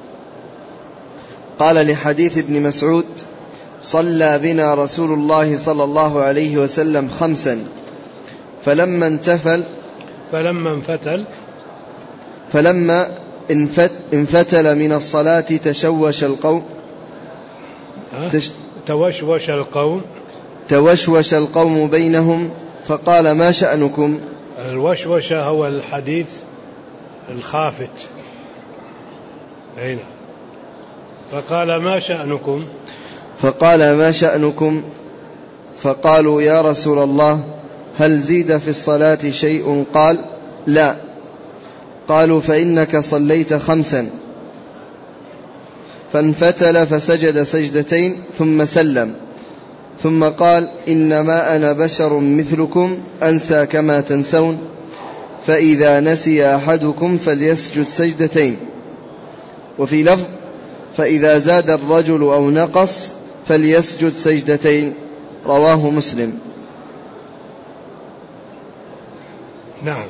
قال لحديث ابن مسعود: صلى بنا رسول الله صلى الله عليه وسلم خمسا فلما انتفل فلما انفتل فلما انفت انفتل من الصلاة تشوش القوم تش توشوش القوم توشوش القوم بينهم فقال: ما شأنكم؟ الوشوشة هو الحديث الخافت. هنا فقال: ما شأنكم؟ فقال: ما شأنكم؟ فقالوا: يا رسول الله هل زيد في الصلاة شيء؟ قال: لا. قالوا: فإنك صليت خمسا. فانفتل فسجد سجدتين ثم سلم، ثم قال: إنما أنا بشر مثلكم أنسى كما تنسون، فإذا نسي أحدكم فليسجد سجدتين. وفي لفظ: فإذا زاد الرجل أو نقص فليسجد سجدتين، رواه مسلم. نعم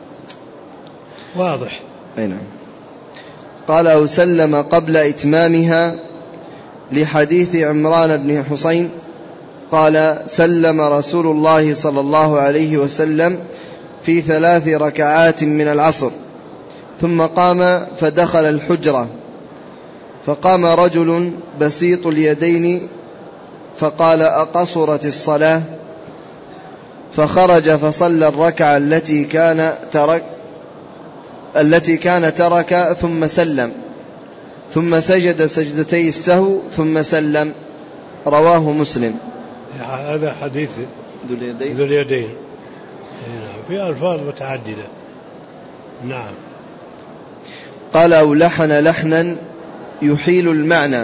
واضح. نعم. قال: أو سلم قبل إتمامها، لحديث عمران بن حسين قال: سلم رسول الله صلى الله عليه وسلم في ثلاث ركعات من العصر، ثم قام فدخل الحجرة، فقام رجل بسيط اليدين فقال: أقصرت الصلاة؟ فخرج فصلى الركعة التي كان ترك التي كان ترك ثم سلم، ثم سجد سجدتي السهو ثم سلم، رواه مسلم. هذا حديث ذو اليدين, ذو اليدين. في ألفاظ متعددة. نعم. قال: أو لحن لحنا يحيل المعنى،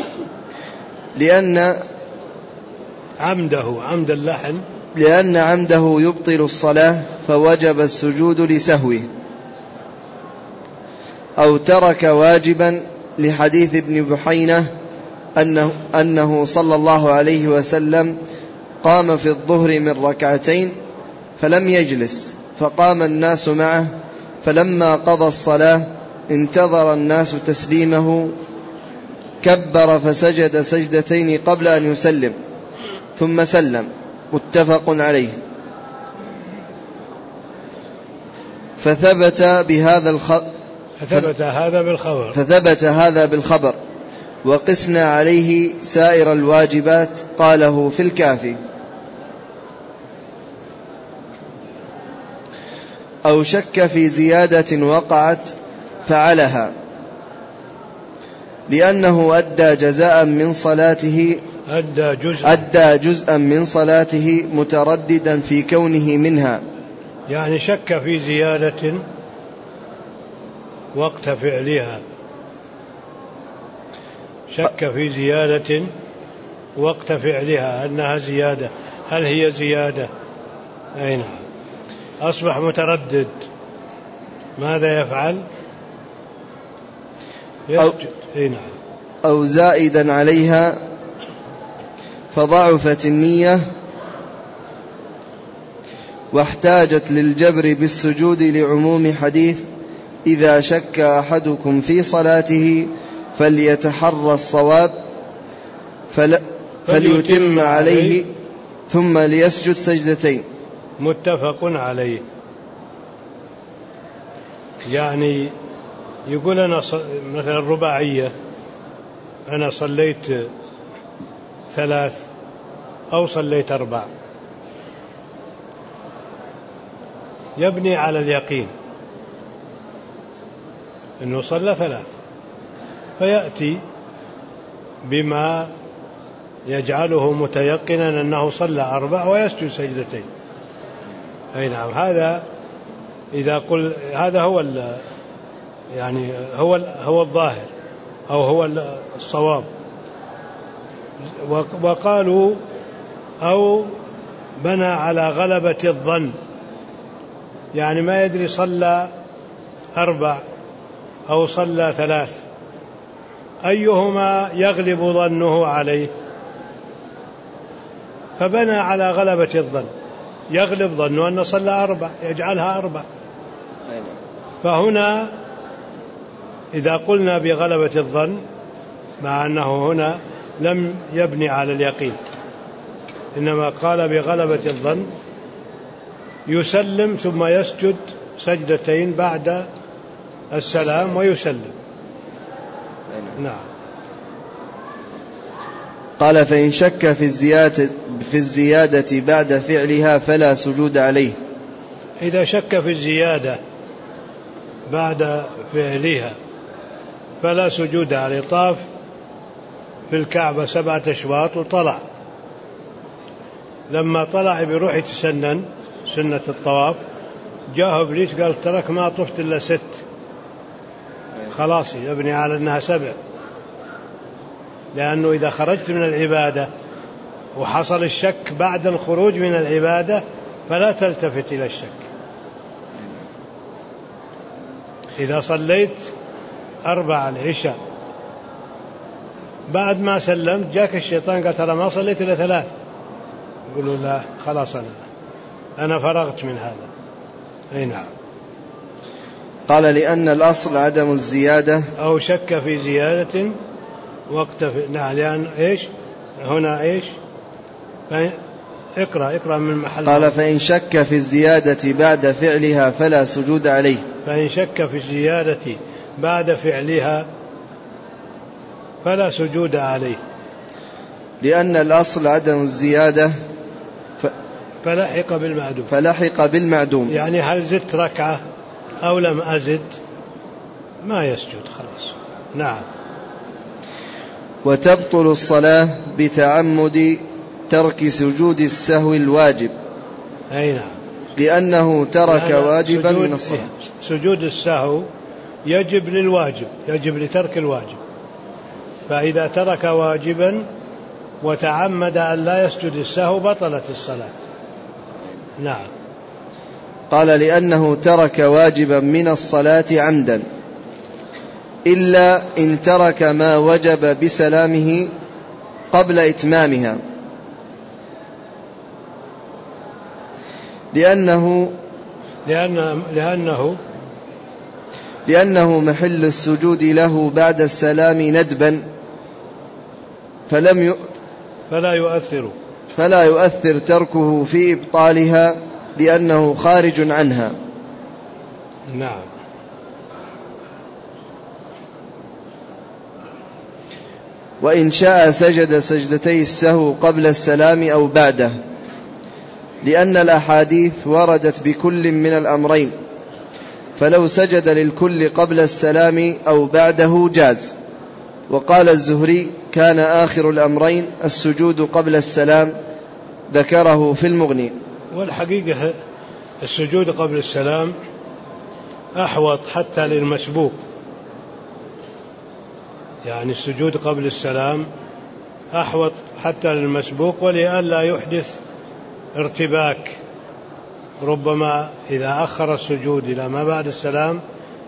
لأن عمده عمد اللحن لأن عمده يبطل الصلاة فوجب السجود لسهوه. أو ترك واجبا، لحديث ابن بحينة أنه, أنه صلى الله عليه وسلم قام في الظهر من ركعتين فلم يجلس، فقام الناس معه، فلما قضى الصلاة انتظر الناس تسليمه، كبر فسجد سجدتين قبل أن يسلم ثم سلم، متفق عليه. فثبت بهذا الخبر فثبت هذا بالخبر فثبت هذا بالخبر وقسنا عليه سائر الواجبات، قاله في الكافي. أو شك في زيادة وقعت فعلها، لأنه أدى جزاء من صلاته أدى جزءا أدى جزءا من صلاته مترددا في كونه منها، يعني شك في زيادة وقت فعلها، شك في زيادة وقت فعلها أنها زيادة، هل هي زيادة أي نعم. أصبح متردد، ماذا يفعل؟ يسجد. أي نعم. أو زائدا عليها فضعفت النية واحتاجت للجبر بالسجود لعموم حديث إذا شك أحدكم في صلاته فليتحرى الصواب فل... فليتم عليه ثم ليسجد سجدتين. متفق عليه. يعني يقول أنا مثلا الرباعية أنا صليت ثلاث أو صليت أربع، يبني على اليقين أنه صلى ثلاث، فيأتي بما يجعله متيقنا أنه صلى أربع ويسجد سجدتين. أي نعم. هذا إذا قل هذا هو يعني هو هو الظاهر أو هو الصواب. وقالوا أو بنى على غلبة الظن، يعني ما يدري صلى أربع أو صلى ثلاث، أيهما يغلب ظنه عليه، فبنى على غلبة الظن، يغلب ظنه أن صلى أربع يجعلها أربع. فهنا إذا قلنا بغلبة الظن مع أنه هنا لم يبني على اليقين، إنما قال بغلبة الظن، يسلم ثم يسجد سجدتين بعد السلام ويسلم. نعم. قال فإن شك في الزيادة, في الزيادة بعد فعلها فلا سجود عليه. إذا شك في الزيادة بعد فعلها فلا سجود عليه. طاف في الكعبة سبعة أشواط وطلع، لما طلع بيروح يتسنن سنة الطواف جاءه إبليس قال ترك ما طفت إلا ست، خلاص يبني على أنها سبع، لأنه إذا خرجت من العبادة وحصل الشك بعد الخروج من العبادة فلا تلتفت إلى الشك. إذا صليت أربع العشاء بعد ما سلمت جاك الشيطان قال ترى ما صليت إلا ثلاث، يقولوا لا خلاص أنا أنا فرغت من هذا. أي نعم. قال لأن الأصل عدم الزيادة أو شك في زيادة وقت في... نعم. لأن إيش هنا إيش اقرأ اقرأ من محل. قال فإن شك في الزيادة بعد فعلها فلا سجود عليه. فإن شك في الزيادة بعد فعلها فلا سجود عليه، لأن الأصل عدم الزيادة ف... فلحق بالمعدوم. فلحق بالمعدوم، يعني هل زدت ركعة أو لم أزد ما يسجد خلاص. نعم. وتبطل الصلاة بتعمد ترك سجود السهو الواجب. أي نعم. لأنه ترك واجبا من الصلاة. سجود السهو يجب للواجب، يجب لترك الواجب، فإذا ترك واجبا وتعمد أن لا يسجد السهو بطلت الصلاة. نعم. قال لأنه ترك واجبا من الصلاة عمدا، إلا إن ترك ما وجب بسلامه قبل إتمامها، لأنه لأن لأنه لأنه محل السجود له بعد السلام ندبا، فلم ي... فلا يؤثر فلا يؤثر تركه في إبطالها لأنه خارج عنها. نعم. وإن شاء سجد سجدتي السهو قبل السلام أو بعده، لأن الأحاديث وردت بكل من الأمرين، فلو سجد للكل قبل السلام أو بعده جاز. وقال الزهري كان آخر الأمرين السجود قبل السلام، ذكره في المغني. والحقيقة السجود قبل السلام أحوط حتى للمسبوق، يعني السجود قبل السلام أحوط حتى للمسبوق ولئلا يحدث ارتباك ربما إذا أخر السجود إلى ما بعد السلام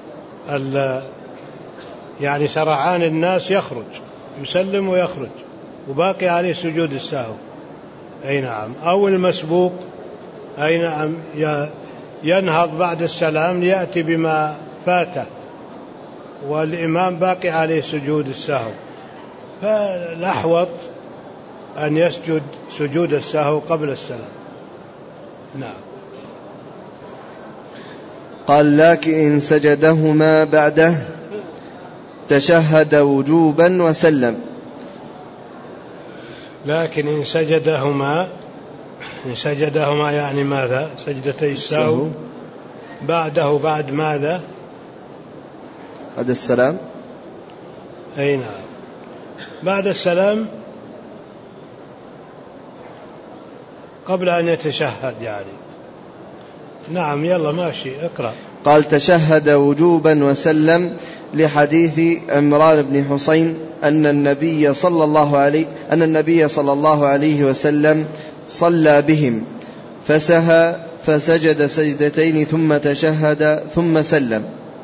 يعني سرعان الناس يخرج يسلم ويخرج وباقي عليه سجود السهو. أي نعم. أو المسبوق أي نعم ينهض بعد السلام ليأتي بما فاته والإمام باقي عليه سجود السهو، فالأحوط أن يسجد سجود السهو قبل السلام. نعم. قال لكن إن سجدهما بعده تشهد وجوبا وسلم. لكن إن سجدهما إن سجدهما يعني ماذا؟ سجدتي السهو بعده بعد ماذا؟ بعد السلام. أي نعم. بعد السلام قبل أن يتشهد يعني. نعم. يلا ماشي اقرأ. قال تشهد وجوبا وسلم لحديث عمران بن حسين أن النبي صلى الله عليه أن النبي صلى الله عليه وسلم صلى بهم فسهى فسجد سجدتين ثم تشهد ثم سلم.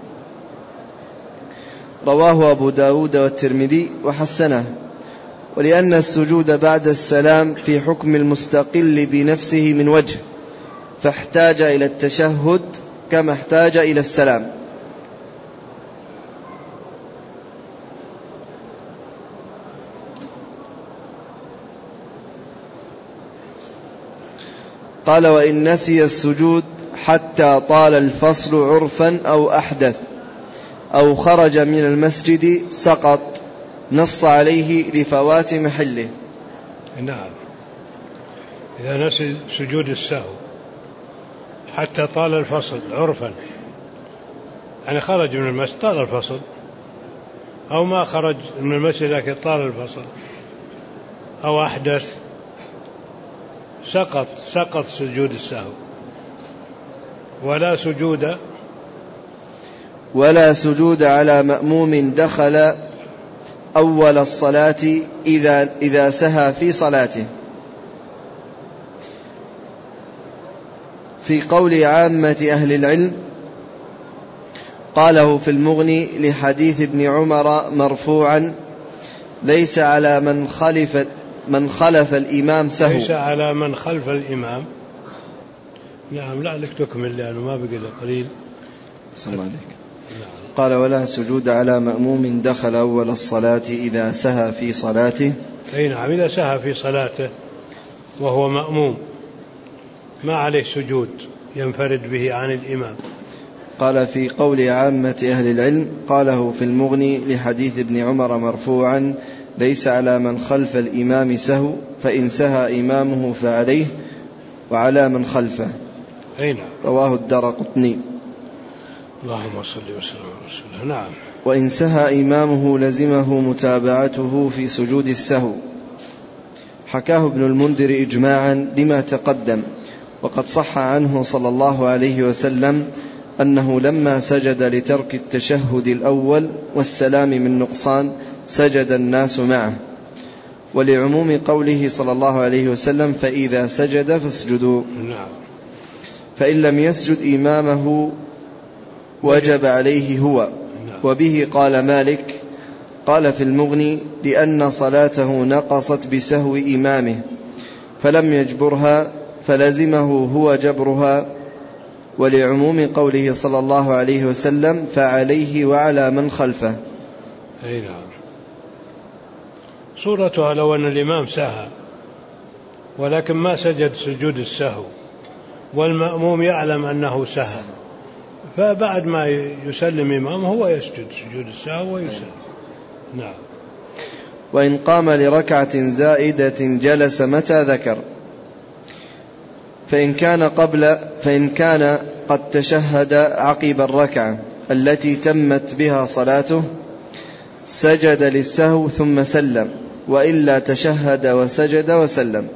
رواه أبو داود والترمذي وحسنه. ولأن السجود بعد السلام في حكم المستقل بنفسه من وجه فاحتاج إلى التشهد كما احتاج إلى السلام. قال وإن نسي السجود حتى طال الفصل عرفا أو أحدث أو خرج من المسجد سقط، نص عليه لفوات محله. نعم. إذا نسي سجود السهو حتى طال الفصل عرفا يعني خرج من المسجد طال الفصل، أو ما خرج من المسجد لكن طال الفصل، أو أحدث سقط سقط سجود السهو. ولا سجود ولا سجود على مأموم دخل أول الصلاة إذا, إذا سهى في صلاته. في قول عامة أهل العلم قاله في المغني لحديث ابن عمر مرفوعا ليس على من خلف من خلف الإمام سهو. ليس على من خلف الإمام. نعم. لا لك تكمل لأنه ما بقي له قليل. صلى الله عليك. قال ولا سجود على مأموم دخل أول الصلاة إذا سهى في صلاته. أي نعم. إذا سهى في صلاته وهو مأموم ما عليه سجود ينفرد به عن الإمام. قال في قول عامة أهل العلم قاله في المغني لحديث ابن عمر مرفوعا ليس على من خلف الإمام سهو فإن سهى إمامه فعليه وعلى من خلفه. أي نعم. رواه الدارقطني. اللهم صل وسلم على رسول الله. نعم. وإن سهى إمامه لزمه متابعته في سجود السهو. حكاه ابن المنذر إجماعا لما تقدم. وقد صح عنه صلى الله عليه وسلم أنه لما سجد لترك التشهد الأول والسلام من نقصان سجد الناس معه، ولعموم قوله صلى الله عليه وسلم فإذا سجد فاسجدوا. نعم. فإن لم يسجد إمامه وجب عليه هو. وبه قال مالك قال في المغني لأن صلاته نقصت بسهو إمامه فلم يجبرها فلزمه هو جبرها، ولعموم قوله صلى الله عليه وسلم فعليه وعلى من خلفه. أي نعم. صورتها لو أن الإمام سهى ولكن ما سجد سجود السهو والمأموم يعلم أنه سهى فبعد ما يسلم إمامه هو يسجد سجود السهو ويسلم. نعم. وإن قام لركعة زائدة جلس متى ذكر، فإن كان قبل فإن كان قد تشهد عقب الركعة التي تمت بها صلاته سجد للسهو ثم سلم، وإلا تشهد وسجد وسلم.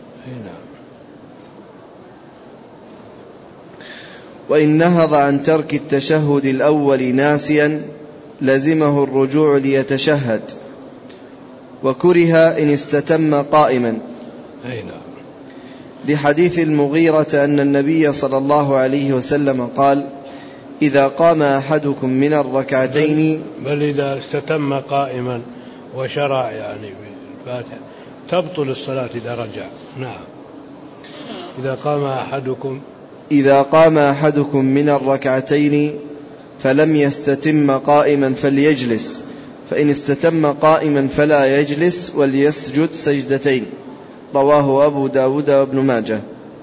وإن نهض عن ترك التشهد الأول ناسيا لزمه الرجوع ليتشهد، وكره إن استتم قائما. لحديث المغيرة أن النبي صلى الله عليه وسلم قال: إذا قام أحدكم من الركعتين بل, بل إذا استتم قائما وشرع يعني بالفاتحة تبطل الصلاة إذا رجع. نعم. إذا قام أحدكم إذا قام أحدكم من الركعتين فلم يستتم قائما فليجلس، فإن استتم قائما فلا يجلس وليسجد سجدتين. رواه أبو داود وابن ماجه.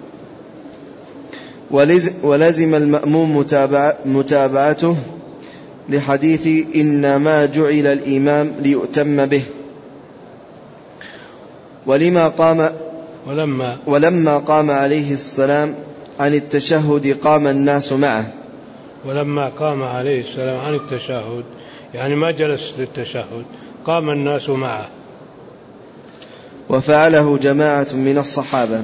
ولزم المأموم متابع متابعته لحديث إنما جعل الإمام ليؤتم به. ولما قام ولما, ولما قام عليه السلام عن التشهد قام الناس معه. ولما قام عليه السلام عن التشهد يعني ما جلس للتشهد قام الناس معه. وفعله جماعة من الصحابة.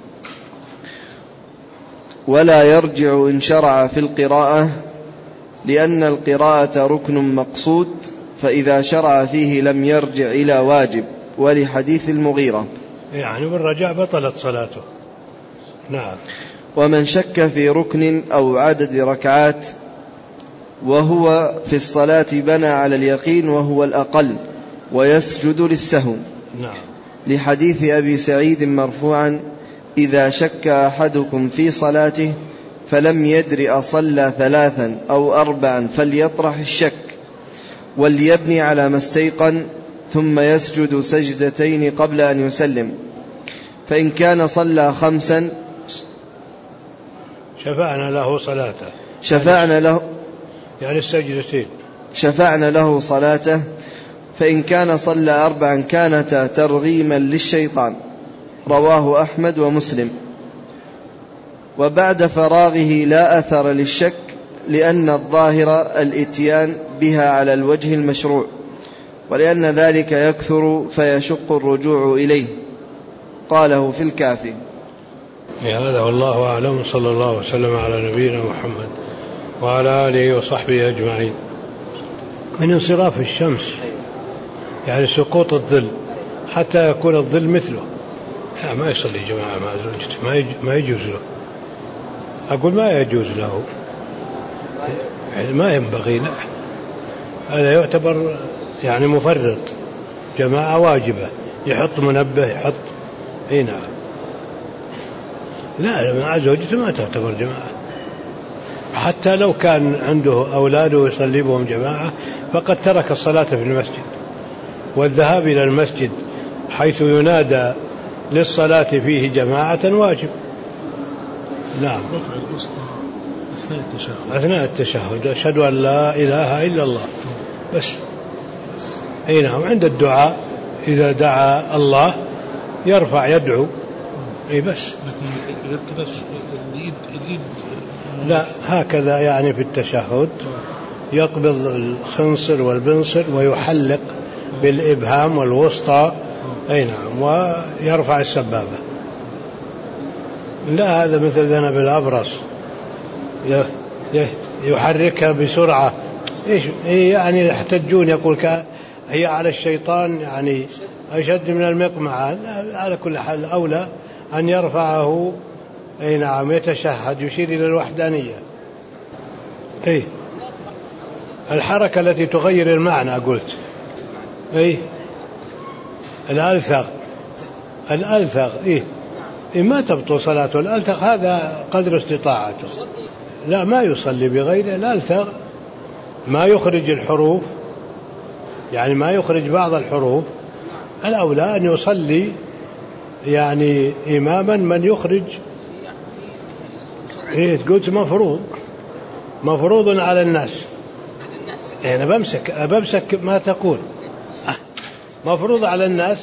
ولا يرجع إن شرع في القراءة، لأن القراءة ركن مقصود، فإذا شرع فيه لم يرجع إلى واجب، ولحديث المغيرة يعني بالرجاء بطلت صلاته. نعم. ومن شك في ركن أو عدد ركعات وهو في الصلاة بنى على اليقين وهو الأقل ويسجد للسهو. نعم. لحديث أبي سعيد مرفوعا: إذا شك أحدكم في صلاته فلم يدر أصلى ثلاثا أو أربعا فليطرح الشك وليبني على ما استيقن، ثم يسجد سجدتين قبل أن يسلم. فإن كان صلى خمسا شفعنا له صلاته شفعنا له يعني السجدتين شفعنا له صلاته. فإن كان صلى أربعا كانتا ترغيما للشيطان. رواه أحمد ومسلم. وبعد فراغه لا أثر للشك، لأن الظاهر الإتيان بها على الوجه المشروع، ولأن ذلك يكثر فيشق الرجوع إليه. قاله في الكافي. هذا والله أعلم. صلى الله وسلم على نبينا محمد وعلى آله وصحبه أجمعين. من انصراف الشمس يعني سقوط الظل حتى يكون الظل مثله، ما يصلي جماعة مع زوجته، ما يجوز له. أقول ما يجوز له، ما ينبغي له. هذا يعتبر يعني مفرط. جماعة واجبة، يحط منبه، يحط اي نعم. لا مع زوجته ما تعتبر جماعة. حتى لو كان عنده أولاده يصلي بهم جماعة فقد ترك الصلاة في المسجد، والذهاب إلى المسجد حيث ينادى للصلاة فيه جماعة واجب. نعم. رفع الوسطى أثناء التشهد. أثناء التشهد أشهد أن لا إله إلا الله بس. أي نعم. عند الدعاء إذا دعا الله يرفع يدعو أي بس. لكن غير كده اليد اليد لا هكذا يعني في التشهد يقبض الخنصر والبنصر ويحلق بالإبهام والوسطى أي نعم ويرفع السبابة. لا هذا مثل ذنب الأبرص يحركها بسرعة. إيش يعني يحتجون يقول هي على الشيطان يعني أشد من المقمعة. على كل حال أولى أن يرفعه أي نعم يتشهد يشير إلى الوحدانية. أي الحركة التي تغير المعنى قلت أي الألثغ الألثغ إيه إيه ما تبطل صلاته. الألثغ هذا قدر استطاعته. لا ما يصلي بغيره. الألثغ ما يخرج الحروف يعني ما يخرج بعض الحروف. الأولى أن يصلي يعني إماما من يخرج. إيه قلت مفروض مفروض على الناس. أنا يعني بمسك بمسك ما تقول مفروض على الناس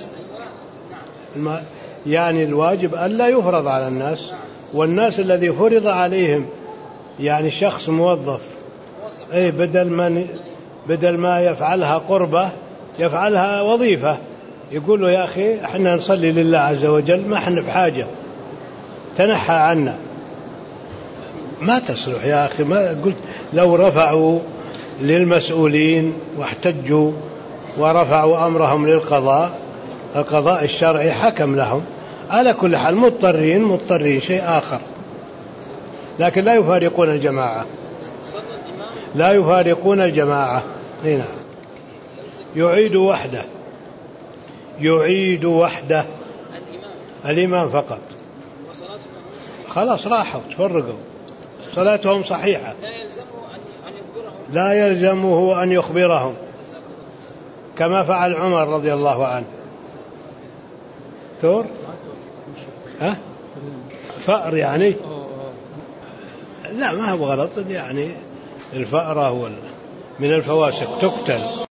يعني الواجب ألا يفرض على الناس، والناس الذي فرض عليهم يعني شخص موظف أي بدل من بدل ما يفعلها قربة يفعلها وظيفة. يقول له يا أخي احنا نصلي لله عز وجل ما احنا بحاجة تنحى عنا. ما تصلح يا أخي. ما قلت لو رفعوا للمسؤولين واحتجوا ورفعوا أمرهم للقضاء القضاء الشرعي حكم لهم على كل حال مضطرين مضطرين شيء آخر، لكن لا يفارقون الجماعة، لا يفارقون الجماعة. هنا يعيد وحده، يعيد وحده الإمام فقط، خلاص راحوا تفرقوا، صلاتهم صحيحة، لا يلزمه أن يخبرهم كما فعل عمر رضي الله عنه. ثور ها فأر يعني لا ما هو غلط، يعني الفأرة هو من الفواسق تقتل.